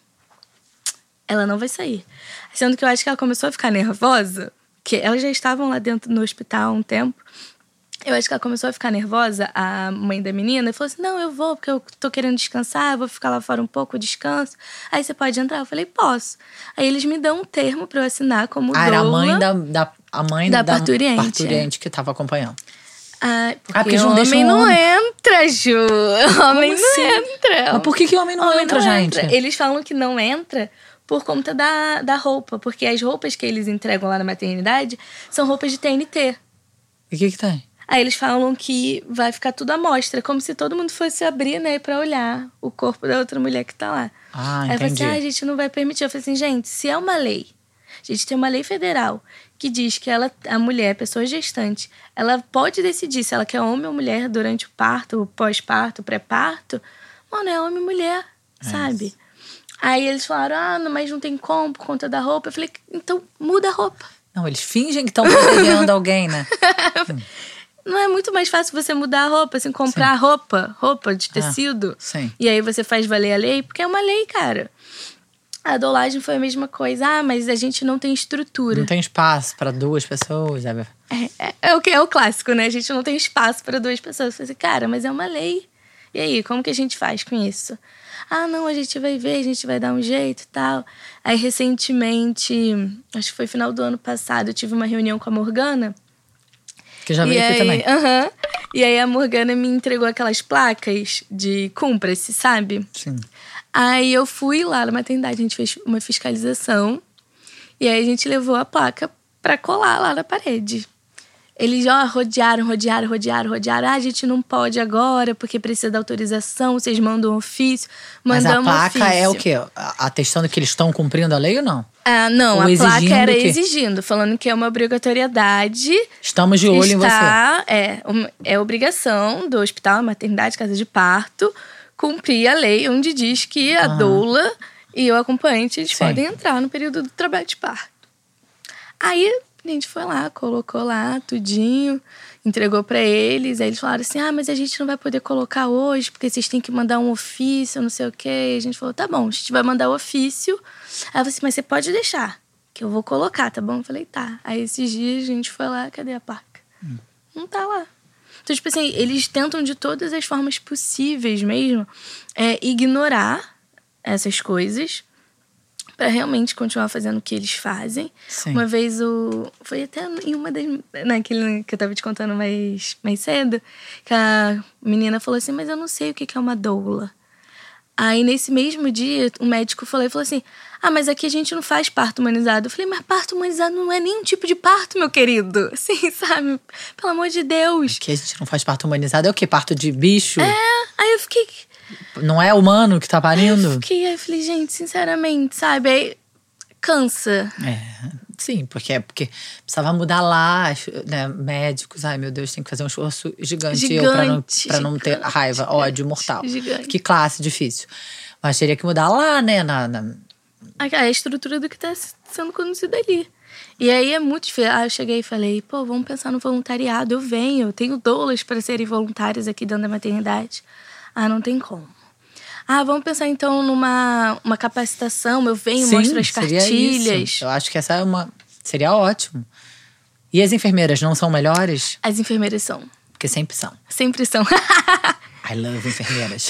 Ela não vai sair. Sendo que eu acho que ela começou a ficar nervosa, que elas já estavam lá dentro no hospital há um tempo. Eu acho que ela começou a ficar nervosa, a mãe da menina, e falou assim, não, eu vou, porque eu tô querendo descansar, eu vou ficar lá fora um pouco, descanso. Aí você pode entrar? Eu falei, posso. Aí eles me dão um termo pra eu assinar como Ah, doula. era a mãe da, da, a mãe Da da, parturiente, parturiente que tava acompanhando. Ah, porque, Ah, porque eles o não deixam homem o não homem. entra, Ju. O homem não assim? entra. Mas por que, que o homem não Homem entra, gente? Eles falam que não entra por conta da, da roupa. Porque as roupas que eles entregam lá na maternidade são roupas de T N T. E o que que tem? Aí eles falam que vai ficar tudo à mostra, como se todo mundo fosse abrir, né, pra olhar o corpo da outra mulher que tá lá. Ah, Aí eu falei entendi. assim, ah, a gente não vai permitir. Eu falei assim, gente, se é uma lei, a gente tem uma lei federal que diz que ela, a mulher, a pessoa gestante, ela pode decidir se ela quer homem ou mulher durante o parto, o pós-parto, o pré-parto. Mano, é homem e mulher, É sabe? isso. Aí eles falaram, ah, não, mas não tem como por conta da roupa. Eu falei, então muda a roupa. Não, eles fingem que estão protegendo alguém, né? Não é muito mais fácil você mudar a roupa, assim, comprar roupa, roupa de tecido. sim. E aí você faz valer a lei, porque é uma lei, cara. A dolagem foi a mesma coisa. Ah, mas a gente não tem estrutura. Não tem espaço pra duas pessoas. É... É, é, é o que é o clássico, né? A gente não tem espaço para duas pessoas. Eu falei assim, cara, mas é uma lei. E aí, como que a gente faz com isso? Ah, não, a gente vai ver, a gente vai dar um jeito e tal. Aí, recentemente, acho que foi final do ano passado, eu tive uma reunião com a Morgana. Que já veio e aqui aí, também. Uh-huh, e aí a Morgana me entregou aquelas placas de cumpra-se, sabe? Sim. Aí eu fui lá na maternidade, a gente fez uma fiscalização. E aí a gente levou a placa pra colar lá na parede. Eles ó, rodearam, rodearam, rodearam, rodearam. Ah, a gente não pode agora, porque precisa da autorização. Vocês mandam um ofício. Mandamos Mas a placa ofício. é o quê? Atestando que eles estão cumprindo a lei ou não? Ah, não. Ou a placa exigindo era o quê? exigindo. Falando que é uma obrigatoriedade. Estamos de olho está, em você. É, uma- é obrigação do hospital, maternidade, casa de parto, cumprir a lei onde diz que a Aham. doula e o acompanhante eles Sim. podem entrar no período do trabalho de parto. Aí a gente foi lá, colocou lá tudinho, entregou pra eles. Aí eles falaram assim: ah, mas a gente não vai poder colocar hoje, porque vocês têm que mandar um ofício, não sei o quê. E a gente falou: tá bom, a gente vai mandar o ofício. Aí eu falei assim: mas você pode deixar, que eu vou colocar, tá bom? Eu falei: tá. Aí esses dias a gente foi lá, cadê a placa? Hum. Não tá lá. Então, tipo assim, eles tentam de todas as formas possíveis mesmo é, ignorar essas coisas pra realmente continuar fazendo o que eles fazem. Sim. Uma vez o... Foi até em uma das... Naquele que eu tava te contando mais, mais cedo, que a menina falou assim: mas eu não sei o que é uma doula. Aí, nesse mesmo dia, o médico falou, falou assim: ah, mas aqui a gente não faz parto humanizado. Eu falei: mas parto humanizado não é nenhum tipo de parto, meu querido. Assim, sabe? Pelo amor de Deus. Que a gente não faz parto humanizado. É o quê? Parto de bicho? É, aí eu fiquei... Não é humano que tá Aí parindo? eu fiquei, aí eu falei, gente, sinceramente, sabe? Aí cansa. É, sim, porque é porque precisava mudar lá, né, médicos. Ai, meu Deus, tem que fazer um esforço gigante, eu pra não, Gigante, pra não ter gigante, raiva, ódio gigante, mortal. gigante. Que classe difícil. Mas teria que mudar lá, né, na, na- A, a estrutura do que tá sendo conduzido ali. E aí é muito difícil. Aí eu cheguei e falei: pô, vamos pensar no voluntariado. Eu venho, eu tenho doulas para serem voluntárias aqui dentro da maternidade. Ah, não tem como. Ah, vamos pensar então numa uma capacitação. Eu venho, Sim, mostro as seria cartilhas. isso. Eu acho que essa é uma... Seria ótimo. E as enfermeiras não são melhores? As enfermeiras são. Porque sempre são. Sempre são. I love enfermeiras.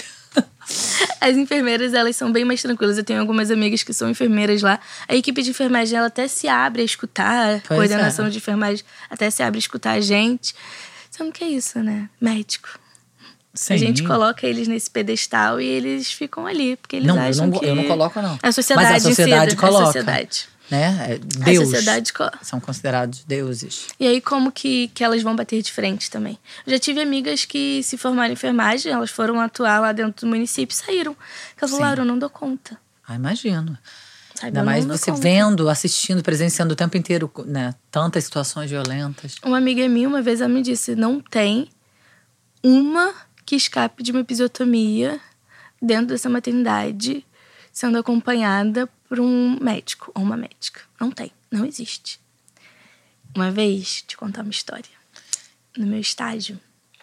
As enfermeiras, elas são bem mais tranquilas. Eu tenho algumas amigas que são enfermeiras lá. A equipe de enfermagem, ela até se abre a escutar. A Pois coordenação é. de enfermagem até se abre a escutar a gente. Sendo que é isso, né? Médico. Sim. A gente coloca eles nesse pedestal e eles ficam ali. Porque eles Não, eu acham não, que... eu não coloco, não. A sociedade Mas a sociedade em si, coloca. A sociedade. Né? É Deus. A sociedade coloca. São considerados deuses. E aí, como que, que elas vão bater de frente também? Eu já tive amigas que se formaram em enfermagem, elas foram atuar lá dentro do município e saíram. Elas Sim. falaram: eu não dou conta. Ah, imagino. Sabe? Ainda Eu mais não dou você conta. vendo, assistindo, presenciando o tempo inteiro, né? Tantas situações violentas. Uma amiga minha, uma vez, ela me disse: não tem uma que escape de uma episiotomia dentro dessa maternidade sendo acompanhada por um médico ou uma médica. Não tem, não existe. Uma vez, te contar uma história. No meu estágio,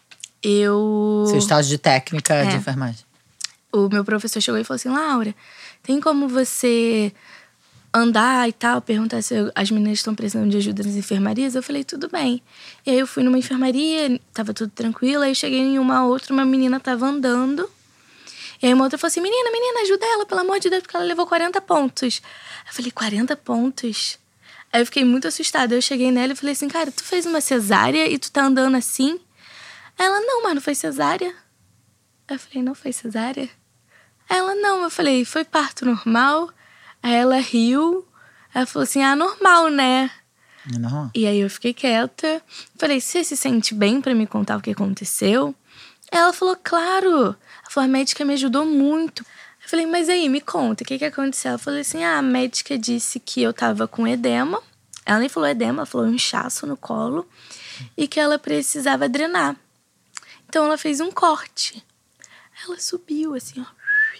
eu... Seu estágio de técnica É. de enfermagem. O meu professor chegou e falou assim: Laura, tem como você andar e tal, perguntar se as meninas estão precisando de ajuda nas enfermarias? Eu falei: tudo bem. E aí eu fui numa enfermaria, tava tudo tranquilo. Aí eu cheguei em uma outra, uma menina tava andando. E aí uma outra falou assim: menina, menina, ajuda ela, pelo amor de Deus, porque ela levou quarenta pontos. Eu falei: quarenta pontos? Aí eu fiquei muito assustada. Eu cheguei nela e falei assim: cara, tu fez uma cesárea e tu tá andando assim? Ela: não, mas não foi cesárea. Eu falei: não foi cesárea? Ela: não. Eu falei: foi parto normal? Aí ela riu. Ela falou assim: ah, normal, né? Não. E aí eu fiquei quieta. Falei: você se sente bem pra me contar o que aconteceu? Ela falou: claro. Ela falou: a médica me ajudou muito. Eu falei: mas aí, me conta, o que que aconteceu? Ela falou assim: ah, a médica disse que eu tava com edema. Ela nem falou edema, ela falou inchaço no colo. E que ela precisava drenar. Então ela fez um corte. Ela subiu assim, ó.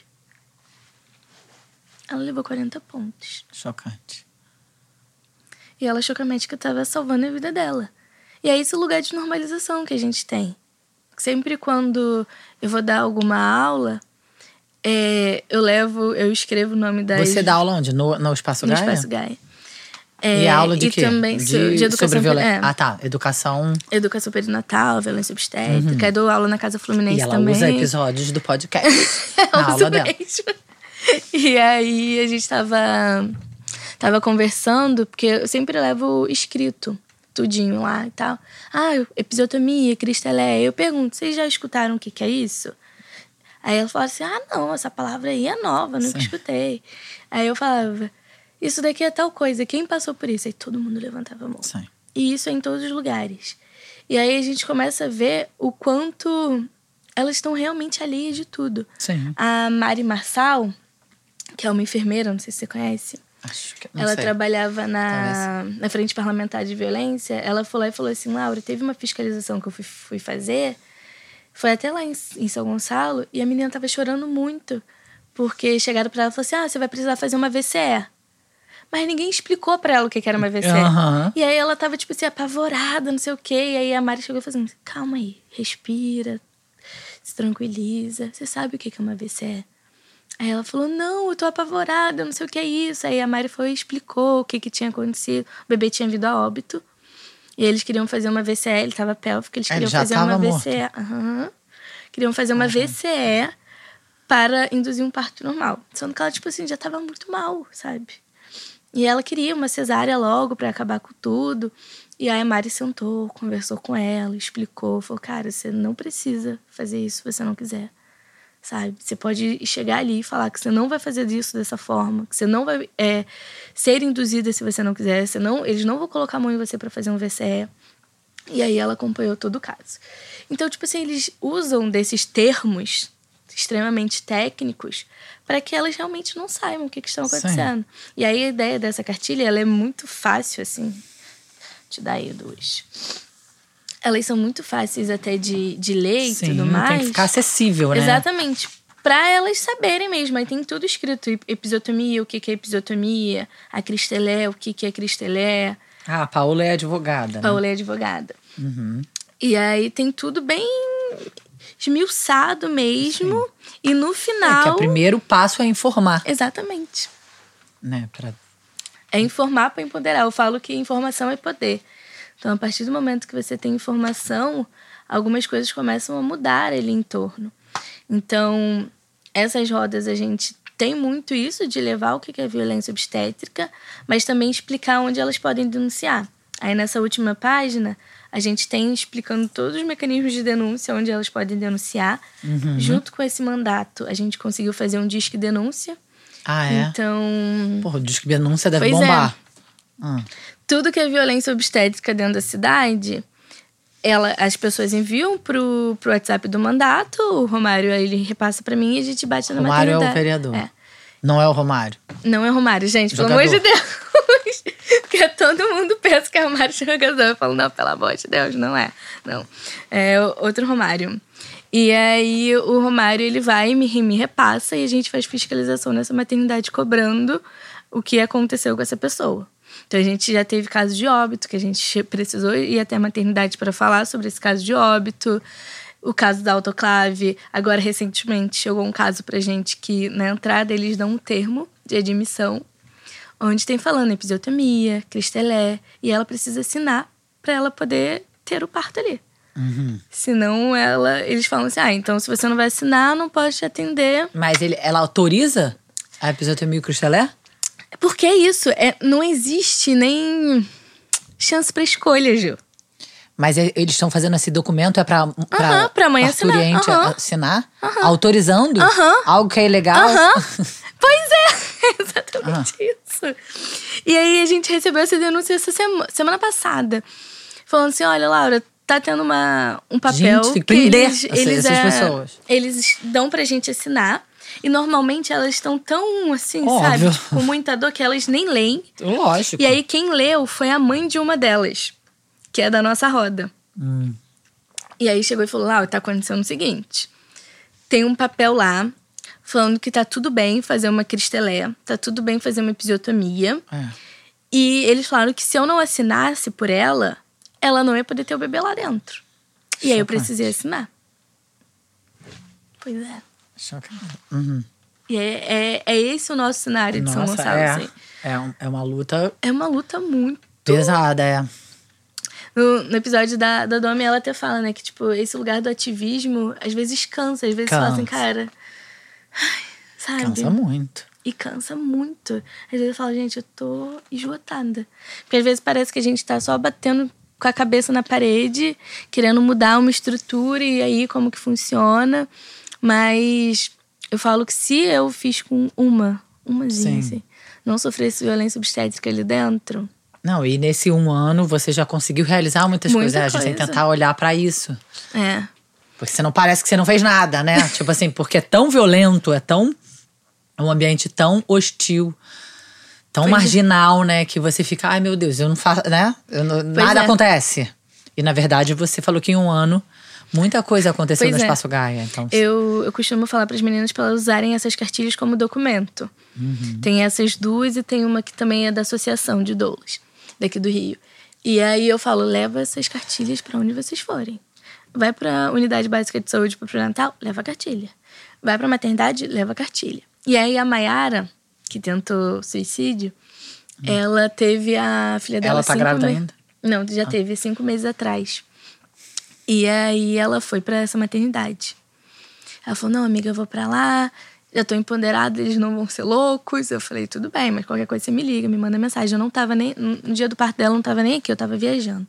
Ela levou quarenta pontos. Chocante. E ela achou que a médica estava salvando a vida dela. E é esse lugar de normalização que a gente tem. Sempre quando eu vou dar alguma aula, é, eu levo, eu escrevo o nome das... Você dá aula onde? No, no Espaço no Gaia? Espaço Gaia. E É, aula de e quê? também de, de, de educação... sobre violência. É, Ah, tá. Educação. educação perinatal, violência obstétrica. Eu dou aula na Casa Fluminense E ela também. usa episódios do podcast Eu na uso aula dela. mesmo. E aí a gente tava, tava conversando, porque eu sempre levo escrito, tudinho lá e tal. Ah, episiotomia, cristaleia. Eu pergunto: vocês já escutaram o que que é isso? Aí ela falava assim: ah, não, essa palavra aí é nova, nunca Sim. escutei. Aí eu falava: isso daqui é tal coisa, quem passou por isso? Aí todo mundo levantava a mão. Sim. E isso é em todos os lugares. E aí a gente começa a ver o quanto elas estão realmente alheias de tudo. Sim. A Mari Marçal, que é uma enfermeira, não sei se você conhece. Acho que não Ela sei. trabalhava na, na Frente Parlamentar de Violência. Ela foi lá e falou assim, Laura, teve uma fiscalização que eu fui, fui fazer, foi até lá em, em São Gonçalo, e a menina tava chorando muito, porque chegaram pra ela e falaram assim, ah, você vai precisar fazer uma V C E. Mas ninguém explicou pra ela o que era uma V C E. Uhum. E aí ela tava, tipo assim, apavorada, não sei o quê. E aí a Mari chegou e falou assim, calma aí, respira, se tranquiliza. Você sabe o que é uma V C E? Aí ela falou, não, eu tô apavorada, não sei o que é isso. Aí a Mari foi e explicou o que, que tinha acontecido. O bebê tinha vindo a óbito. E eles queriam fazer uma V C E, ele tava pélvico, eles queriam ele já fazer tava uma morto. V C E. Uhum. Queriam fazer uma uhum. V C E para induzir um parto normal. Sendo que ela, tipo assim, já tava muito mal, sabe? E ela queria uma cesárea logo pra acabar com tudo. E aí a Mari sentou, conversou com ela, explicou. Falou, cara, você não precisa fazer isso se você não quiser. Sabe? Você pode chegar ali e falar que você não vai fazer isso dessa forma, que você não vai é, ser induzida se você não quiser, você não, eles não vão colocar a mão em você para fazer um V C E. E aí ela acompanhou todo o caso. Então, tipo assim, eles usam desses termos extremamente técnicos para que elas realmente não saibam o que, que estão acontecendo. Sim. E aí a ideia dessa cartilha, ela é muito fácil, assim. Vou te dar aí duas. Elas são muito fáceis até de, de ler e Sim, tudo mais. Tem que ficar acessível, né? Exatamente. Pra elas saberem mesmo. Aí tem tudo escrito. Episiotomia, o que, que é episiotomia. A cristelé, o que, que é cristelé. Ah, a Paola é advogada, Paola né? é advogada. Uhum. E aí tem tudo bem esmiuçado mesmo. Sim. E no final... É que o primeiro passo é informar. Exatamente. Né? Pra... É informar para empoderar. Eu falo que informação é poder. Então, a partir do momento que você tem informação, algumas coisas começam a mudar ali em torno. Então, essas rodas, a gente tem muito isso de levar o que é violência obstétrica, mas também explicar onde elas podem denunciar. Aí, nessa última página, a gente tem explicando todos os mecanismos de denúncia, onde elas podem denunciar. Uhum. Junto com esse mandato, a gente conseguiu fazer um disque denúncia. Ah, é? Então... Porra, o disque denúncia deve pois bombar. É. Hum. Tudo que é violência obstétrica dentro da cidade, ela, as pessoas enviam pro, pro WhatsApp do mandato, o Romário aí, ele repassa pra mim e a gente bate na Romário maternidade. é o vereador. É. Não é o Romário. Não é o Romário, gente, Jogador. pelo amor de Deus. Porque todo mundo pensa que é o Romário jogador. Eu falo, não, pelo amor de Deus, não é. Não. É outro Romário. E aí o Romário, ele vai e me, me repassa e a gente faz fiscalização nessa maternidade cobrando o que aconteceu com essa pessoa. Então, a gente já teve caso de óbito, que a gente precisou ir até a maternidade para falar sobre esse caso de óbito. O caso da autoclave. Agora, recentemente, chegou um caso pra gente que, na entrada, eles dão um termo de admissão, onde tem falando episiotomia, cristelé, e ela precisa assinar para ela poder ter o parto ali. Uhum. Senão, ela, eles falam assim, ah, então se você não vai assinar, não pode te atender. Mas ele, ela autoriza a episiotomia e o cristelé? Porque é isso, é, não existe nem chance pra escolha, Gil. Mas eles estão fazendo esse documento é pra, pra, uhum, pra mãe assinar, uhum. assinar Uhum. autorizando uhum. algo que é ilegal? Uhum. Pois é, exatamente uhum. isso. E aí a gente recebeu essa denúncia essa semana, semana passada, falando assim, olha, Laura, tá tendo uma, um papel gente, tem que que prender eles, essa, eles, essas é, pessoas. Eles dão pra gente assinar. E normalmente elas estão tão assim, Óbvio. sabe? Com muita dor que elas nem leem. Lógico. E aí quem leu foi a mãe de uma delas, que é da nossa roda. Hum. E aí chegou e falou, Laura, tá acontecendo o seguinte. Tem um papel lá falando que tá tudo bem fazer uma cristelé, tá tudo bem fazer uma episiotomia. É. E eles falaram que se eu não assinasse por ela, ela não ia poder ter o bebê lá dentro. E aí eu precisei assinar. Pois é. Uhum. E é, é, é esse o nosso cenário de Nossa, São Gonçalo. É, assim. é, um, é uma luta... É uma luta muito... pesada, é. No, no episódio da, da Domi, ela até fala, né? Que, tipo, esse lugar do ativismo, às vezes cansa. Às vezes cansa. fala assim, cara... Ai, sabe? Cansa muito. E cansa muito. Às vezes eu falo, gente, eu tô esgotada. Porque às vezes parece que a gente tá só batendo com a cabeça na parede, querendo mudar uma estrutura e aí como que funciona. Mas eu falo que se eu fiz com uma, umazinha, assim, não sofresse violência obstétrica ali dentro, Não, e nesse um ano você já conseguiu realizar muitas Muita coisas. A gente tem que coisa. tentar olhar pra isso. É. Porque você não parece que você não fez nada, né? Tipo assim, porque é tão violento, é tão. É um ambiente tão hostil, tão Pois é. marginal, né? Que você fica, ai meu Deus, eu não faço, né? Eu não- nada é. acontece. E na verdade você falou que em um ano muita coisa aconteceu Pois no é. Espaço Gaia. Então, Eu, eu costumo falar para as meninas para elas usarem essas cartilhas como documento. Uhum. Tem essas duas e tem uma que também é da Associação de Doulas, daqui do Rio. E aí eu falo, leva essas cartilhas para onde vocês forem. Vai para a Unidade Básica de Saúde para o pré-natal, leva a cartilha. Vai para a maternidade, leva a cartilha. E aí a Mayara, que tentou suicídio, hum. ela teve a filha dela Ela tá cinco grávida me... ainda? Não, já ah. teve cinco meses atrás. E aí ela foi pra essa maternidade. Ela falou, não, amiga, eu vou pra lá, já tô empoderada, eles não vão ser loucos. Eu falei, tudo bem, mas qualquer coisa você me liga, me manda mensagem. Eu não tava nem, no dia do parto dela, eu não tava nem aqui, eu tava viajando.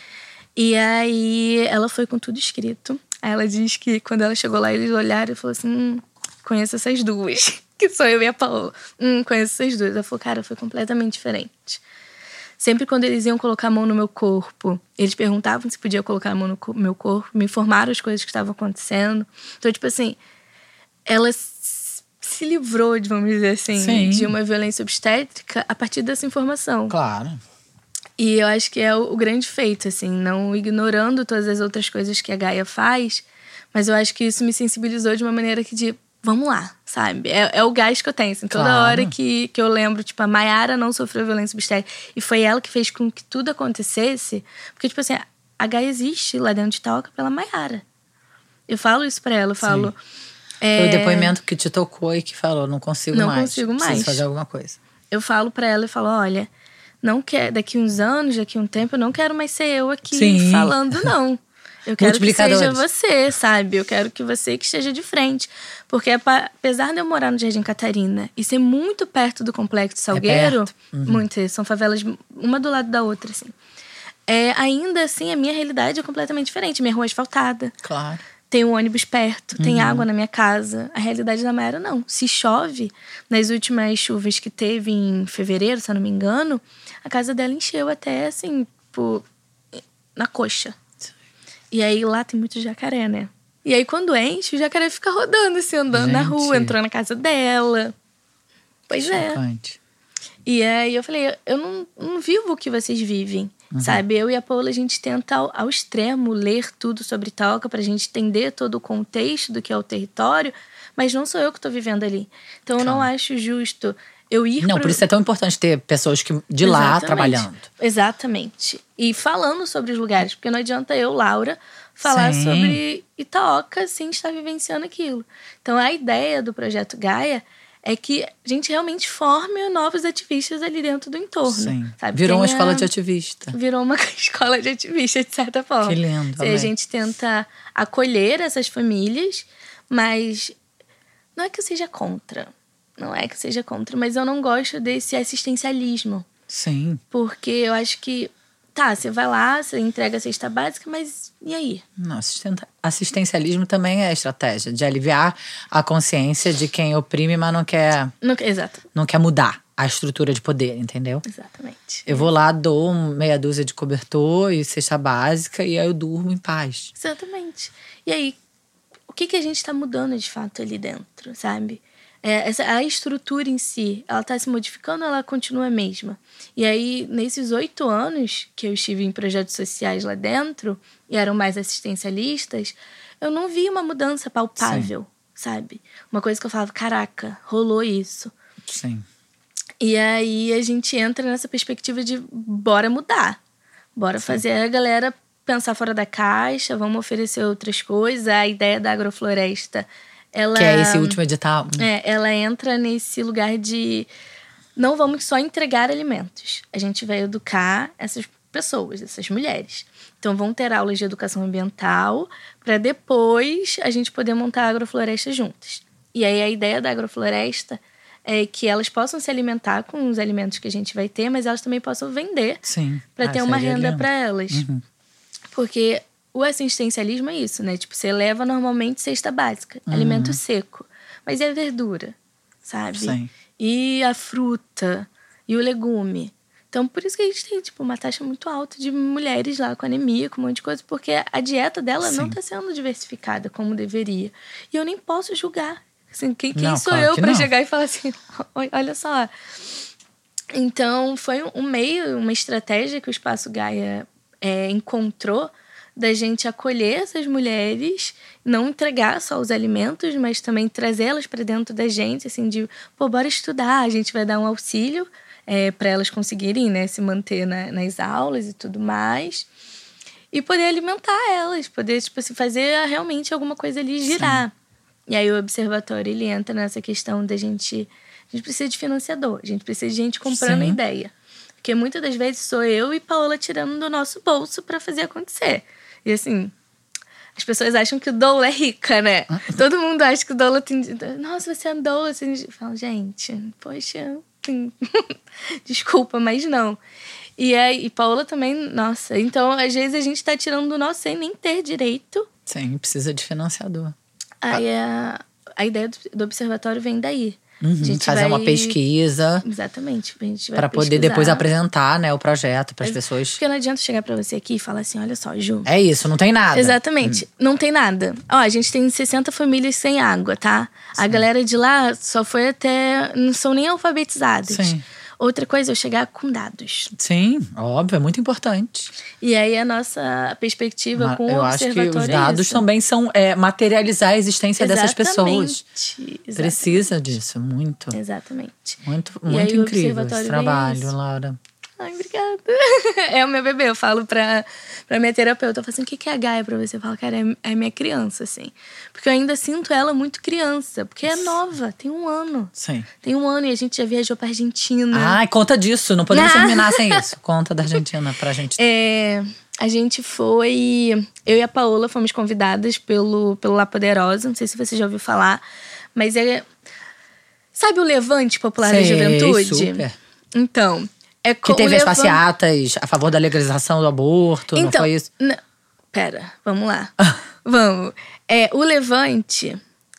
E aí ela foi com tudo escrito. Aí ela diz que quando ela chegou lá, eles olharam e falaram assim, hum, conheço essas duas. Que sou eu e a Paola. Hum, conheço essas duas. Ela falou, cara, foi completamente diferente. Sempre quando eles iam colocar a mão no meu corpo, eles perguntavam se podia colocar a mão no meu corpo, me informaram as coisas que estavam acontecendo. Então, tipo assim, ela se livrou, vamos dizer assim, Sim. de uma violência obstétrica a partir dessa informação. Claro. E eu acho que é o, o grande feito, assim, não ignorando todas as outras coisas que a Gaia faz, mas eu acho que isso me sensibilizou de uma maneira que, de, vamos lá, sabe? É, é o gás que eu tenho, assim, toda Claro. hora que, que eu lembro, tipo, a Mayara não sofreu violência obstétrica e foi ela que fez com que tudo acontecesse, porque, tipo assim, a Gaia existe lá dentro de Itaoca pela Mayara. Eu falo isso pra ela, eu falo... É, foi o depoimento que te tocou e que falou, não consigo não mais. Não consigo mais. Preciso fazer alguma coisa. Eu falo pra ela e falo, olha, não quer, daqui uns anos, daqui um tempo, eu não quero mais ser eu aqui Sim. falando, não. Eu quero que seja você, sabe? Eu quero que você que esteja de frente. Porque apesar de eu morar no Jardim Catarina e ser muito perto do Complexo Salgueiro, é uhum. muitas, são favelas uma do lado da outra, assim. É, ainda assim, a minha realidade é completamente diferente. Minha rua é asfaltada. Claro. Tem um ônibus perto, uhum. tem água na minha casa. A realidade da Mayara, não. Se chove, nas últimas chuvas que teve em fevereiro, se eu não me engano, a casa dela encheu até, assim, por, na coxa. E aí lá tem muito jacaré, né? E aí quando enche, o jacaré fica rodando, assim, andando Gente. na rua, entrou na casa dela. Pois Chocante. é. E aí eu falei, eu não, não vivo o que vocês vivem, uhum. sabe? Eu e a Paola, a gente tenta ao, ao extremo ler tudo sobre Itaoca pra gente entender todo o contexto do que é o território, mas não sou eu que tô vivendo ali. Então claro. Eu não acho justo eu ir Não, pro... por isso é tão importante ter pessoas que, de lá Exatamente. trabalhando. Exatamente. E falando sobre os lugares, porque não adianta eu, Laura, falar Sim. sobre Itaoca sem estar vivenciando aquilo. Então a ideia do Projeto Gaia é que a gente realmente forme novos ativistas ali dentro do entorno. Sim. Sabe? Virou Tem uma a... escola de ativista. Virou uma escola de ativista, de certa forma. Que lindo. E a gente tenta acolher essas famílias, mas não é que eu seja contra. Não é que eu seja contra, mas eu não gosto desse assistencialismo. Sim. Porque eu acho que, tá, você vai lá, você entrega a cesta básica, mas e aí? Não, assistencialismo também é estratégia de aliviar a consciência de quem oprime, mas não quer, não, exato. não quer mudar a estrutura de poder, entendeu? Exatamente. Eu vou lá, dou meia dúzia de cobertor e cesta básica e aí eu durmo em paz. Exatamente. E aí, o que, que a gente tá mudando de fato ali dentro, sabe? É, essa, a estrutura em si, ela tá se modificando ou ela continua a mesma? E aí, nesses oito anos que eu estive em projetos sociais lá dentro, e eram mais assistencialistas, eu não vi uma mudança palpável, Sim. sabe? Uma coisa que eu falava, caraca, rolou isso. Sim. E aí, a gente entra nessa perspectiva de bora mudar. Bora Sim. fazer a galera pensar fora da caixa, vamos oferecer outras coisas. A ideia da agrofloresta... Ela, que é esse último edital. É, ela entra nesse lugar de... Não vamos só entregar alimentos. A gente vai educar essas pessoas, essas mulheres. Então, vão ter aulas de educação ambiental para depois a gente poder montar a agrofloresta juntas. E aí, a ideia da agrofloresta é que elas possam se alimentar com os alimentos que a gente vai ter, mas elas também possam vender para ah, ter uma renda para elas. Uhum. Porque... O assistencialismo é isso, né? Tipo, você leva normalmente cesta básica, uhum. alimento seco. Mas e a verdura, sabe? Sim. E a fruta, e o legume. Então, por isso que a gente tem, tipo, uma taxa muito alta de mulheres lá com anemia, com um monte de coisa, porque a dieta dela Sim. não tá sendo diversificada como deveria. E eu nem posso julgar. Assim, quem, quem não, sou claro eu pra não. chegar e falar assim, olha só. Então, foi um meio, uma estratégia que o Espaço Gaia é, encontrou da gente acolher essas mulheres, não entregar só os alimentos, mas também trazê-las para dentro da gente, assim, de, pô, bora estudar, a gente vai dar um auxílio é, para elas conseguirem, né, se manter na, nas aulas e tudo mais, e poder alimentar elas, poder, tipo assim, fazer realmente alguma coisa ali girar. Sim. E aí o observatório, ele entra nessa questão da gente... A gente precisa de financiador, a gente precisa de gente comprando Sim. a ideia. Porque muitas das vezes sou eu e Paola tirando do nosso bolso para fazer acontecer. E assim, as pessoas acham que o doula é rica, né? Todo mundo acha que o doula tem... Nossa, você é doula. Você... Fala, gente, poxa, tem... desculpa, mas não. E aí, e Paola também, nossa. Então, às vezes, a gente tá tirando do nosso sem nem ter direito. Sim, precisa de financiador. Aí a, a ideia do, do observatório vem daí. Uhum, a gente fazer vai... uma pesquisa. Exatamente. A gente vai para poder depois apresentar, né, o projeto para as pessoas. Porque não adianta chegar para você aqui e falar assim, olha só, Ju. É isso, não tem nada. Exatamente, hum. não tem nada. Ó, a gente tem sessenta famílias sem água, tá? Sim. A galera de lá só foi até... Não são nem alfabetizadas. Sim. Outra coisa é eu chegar com dados. Sim, óbvio, é muito importante. E aí a nossa perspectiva Mas, com o observatório Eu acho que os dados é também são é, materializar a existência Exatamente. dessas pessoas. Exatamente. Precisa disso, muito. Exatamente. Muito, muito incrível esse trabalho, Laura. Ai, obrigada. É o meu bebê. Eu falo pra, pra minha terapeuta. Eu falo assim, o que é a Gaia pra você? Eu falo, cara, é, é minha criança, assim. Porque eu ainda sinto ela muito criança. Porque é nova, tem um ano. Sim. Tem um ano e a gente já viajou pra Argentina. Ai, conta disso. Não podemos ah. terminar sem isso. Conta da Argentina pra gente. É, a gente foi... Eu e a Paola fomos convidadas pelo, pelo La Poderosa. Não sei se você já ouviu falar. Mas é... Sabe o Levante Popular Sei, da Juventude? Super. Então... É que teve as levant... passeatas a favor da legalização do aborto, então, não foi isso? N- Pera, vamos lá. Vamos. É, o Levante,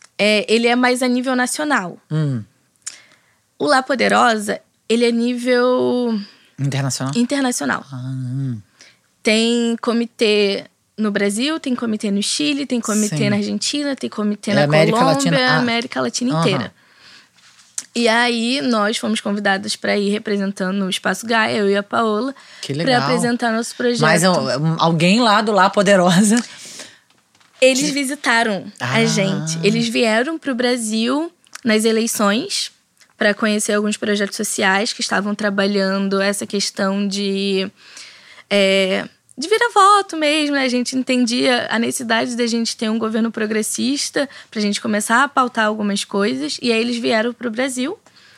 é, ele é mais a nível nacional. Hum. O La Poderosa, ele é nível... Internacional? Internacional. Ah, hum. Tem comitê no Brasil, tem comitê no Chile, tem comitê Sim. na Argentina, tem comitê é na América Colômbia, Latina. Ah. América Latina inteira. Uhum. E aí, nós fomos convidadas para ir representando o Espaço Gaia, eu e a Paola. Que legal. Para apresentar nosso projeto. Mas um, alguém lá do Lá Poderosa... Eles visitaram ah. a gente. Eles vieram para o Brasil nas eleições para conhecer alguns projetos sociais que estavam trabalhando essa questão de... É, de vira-voto mesmo, né? A gente entendia a necessidade da gente ter um governo progressista pra gente começar a pautar algumas coisas. E aí eles vieram pro Brasil,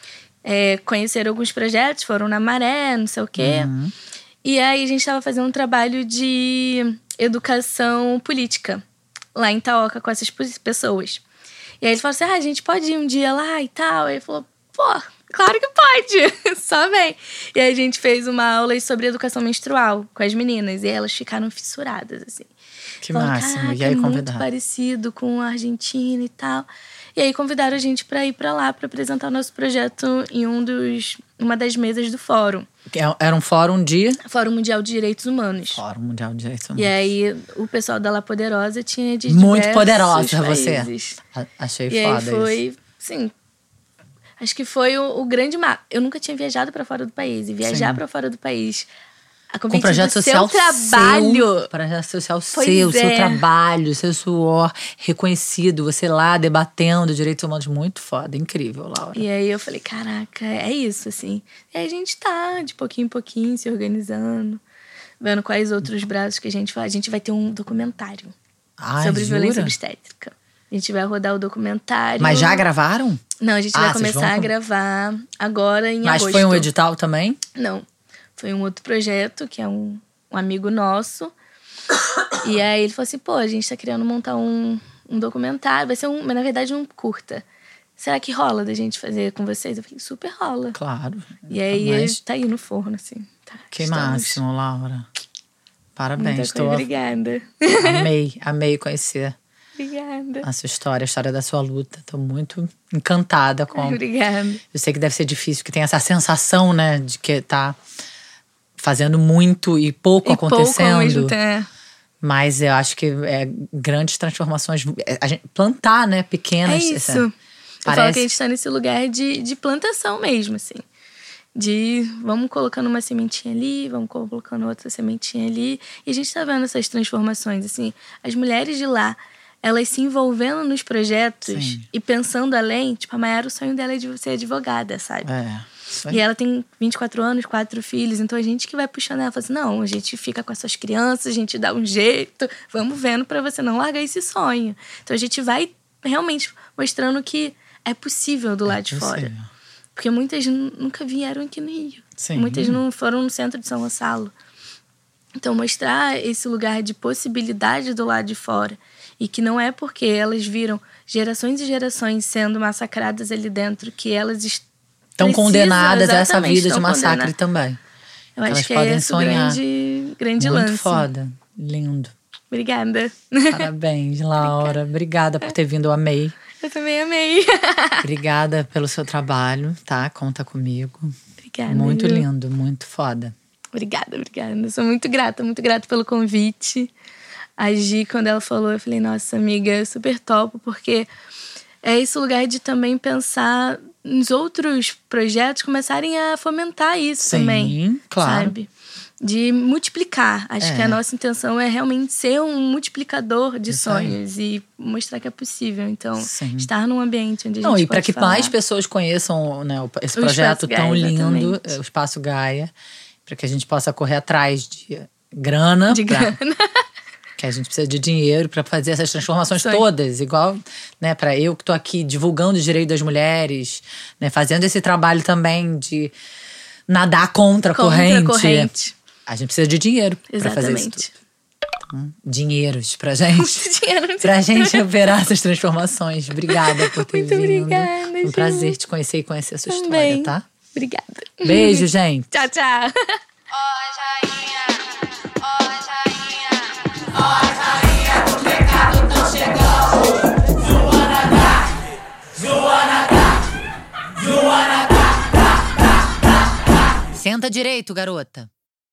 é, conheceram alguns projetos, foram na Maré, não sei o quê. Uhum. E aí a gente tava fazendo um trabalho de educação política lá em Itaoca com essas pessoas. E aí eles falaram assim, ah, a gente pode ir um dia lá e tal. Aí ele falou, pô... Claro que pode, só vem. E aí a gente fez uma aula sobre educação menstrual com as meninas. E elas ficaram fissuradas, assim. Que Falaram, máximo. E aí é convidaram? Muito parecido com a Argentina e tal. E aí convidaram a gente para ir para lá para apresentar o nosso projeto em um dos, uma das mesas do fórum. Era um fórum de? Fórum Mundial de Direitos Humanos. Fórum Mundial de Direitos Humanos. E aí o pessoal da La Poderosa tinha de Muito poderosa países. Você. Achei e foda aí foi, isso. sim... Acho que foi o, o grande marco. Eu nunca tinha viajado para fora do país. E viajar para fora do país... A com projeto do social seu trabalho. Seu, projeto social pois seu, é. seu trabalho, seu suor reconhecido. Você lá debatendo direitos humanos. Muito foda, incrível, Laura. E aí eu falei, caraca, é isso, assim. E aí a gente tá, de pouquinho em pouquinho, se organizando. Vendo quais outros braços que a gente vai. A gente vai ter um documentário Ai, sobre jura? violência obstétrica. A gente vai rodar o documentário. Mas já gravaram? Não, a gente ah, vai começar a gravar agora em Mas agosto. Mas foi um edital também? Não. Foi um outro projeto, que é um, um amigo nosso. E aí ele falou assim, pô, a gente tá querendo montar um, um documentário. Vai ser, um, mas na verdade, um curta. Será que rola da gente fazer com vocês? Eu falei, super rola. Claro. E aí mas... ele tá aí no forno, assim. Tá, que estamos... máximo, Laura. Parabéns. Muita tô... coisa, obrigada. Amei, amei conhecer. Obrigada. A sua história, a história da sua luta. Tô muito encantada com... Obrigada. Eu sei que deve ser difícil, porque tem essa sensação, né, de que tá fazendo muito e pouco e acontecendo. pouco ao mesmo tempo. Mas eu acho que é grandes transformações. A gente plantar, né? Pequenas. É isso. Essa, eu parece... falo que a gente tá nesse lugar de, de plantação mesmo, assim. De vamos colocando uma sementinha ali, vamos colocando outra sementinha ali. E a gente tá vendo essas transformações, assim. As mulheres de lá, elas se envolvendo nos projetos Sim. e pensando além. Tipo, a Mayara, o sonho dela é de ser advogada, sabe? É. E ela tem vinte e quatro anos, quatro filhos. Então a gente que vai puxando ela, fala assim, não, a gente fica com as suas crianças, a gente dá um jeito. Vamos vendo pra você não largar esse sonho. Então a gente vai realmente mostrando que é possível do É lado de possível. fora. Porque muitas nunca vieram aqui no Rio. Sim. Muitas não foram no centro de São Gonçalo. Então mostrar esse lugar de possibilidade do lado de fora. E que não é porque elas viram gerações e gerações sendo massacradas ali dentro que elas estão Estão Precisa, condenadas a essa exatamente, vida de estão massacre condenadas. também. Eu Elas acho que podem é esse o sonhar. grande, grande Muito lance. foda. Lindo. Obrigada. Parabéns, Laura. Obrigada por ter vindo, eu amei. Eu também amei. Obrigada pelo seu trabalho, tá? Conta comigo. Obrigada. Muito viu? lindo, muito foda. Obrigada, obrigada. Eu sou muito grata, muito grata pelo convite. A Gi, quando ela falou, eu falei, nossa, amiga, super top, porque é esse lugar de também pensar nos outros projetos, começarem a fomentar isso Sim, também. claro. Sabe? De multiplicar. Acho É. que a nossa intenção é realmente ser um multiplicador de Isso aí. sonhos e mostrar que é possível. Então, Sim. estar num ambiente onde a gente Não, e pode para que falar. mais pessoas conheçam, né, o- esse O projeto Espaço tão Gaia, lindo, exatamente. é, o Espaço Gaia, para que a gente possa correr atrás de grana, De pra- grana. que a gente precisa de dinheiro para fazer essas transformações Isso aí. todas, igual, né, para eu que tô aqui divulgando os direitos das mulheres, né, fazendo esse trabalho também de nadar contra a Contra a corrente. corrente. A gente precisa de dinheiro para fazer isso Exatamente. tudo. Dinheiros pra gente. Muito dinheiro. muito Pra gente operar essas transformações. Obrigada por ter Muito vindo. obrigada, Foi um Ju. prazer te conhecer e conhecer a sua Também. história, tá? Obrigada. Beijo, gente. Tchau, tchau. Senta direito, garota.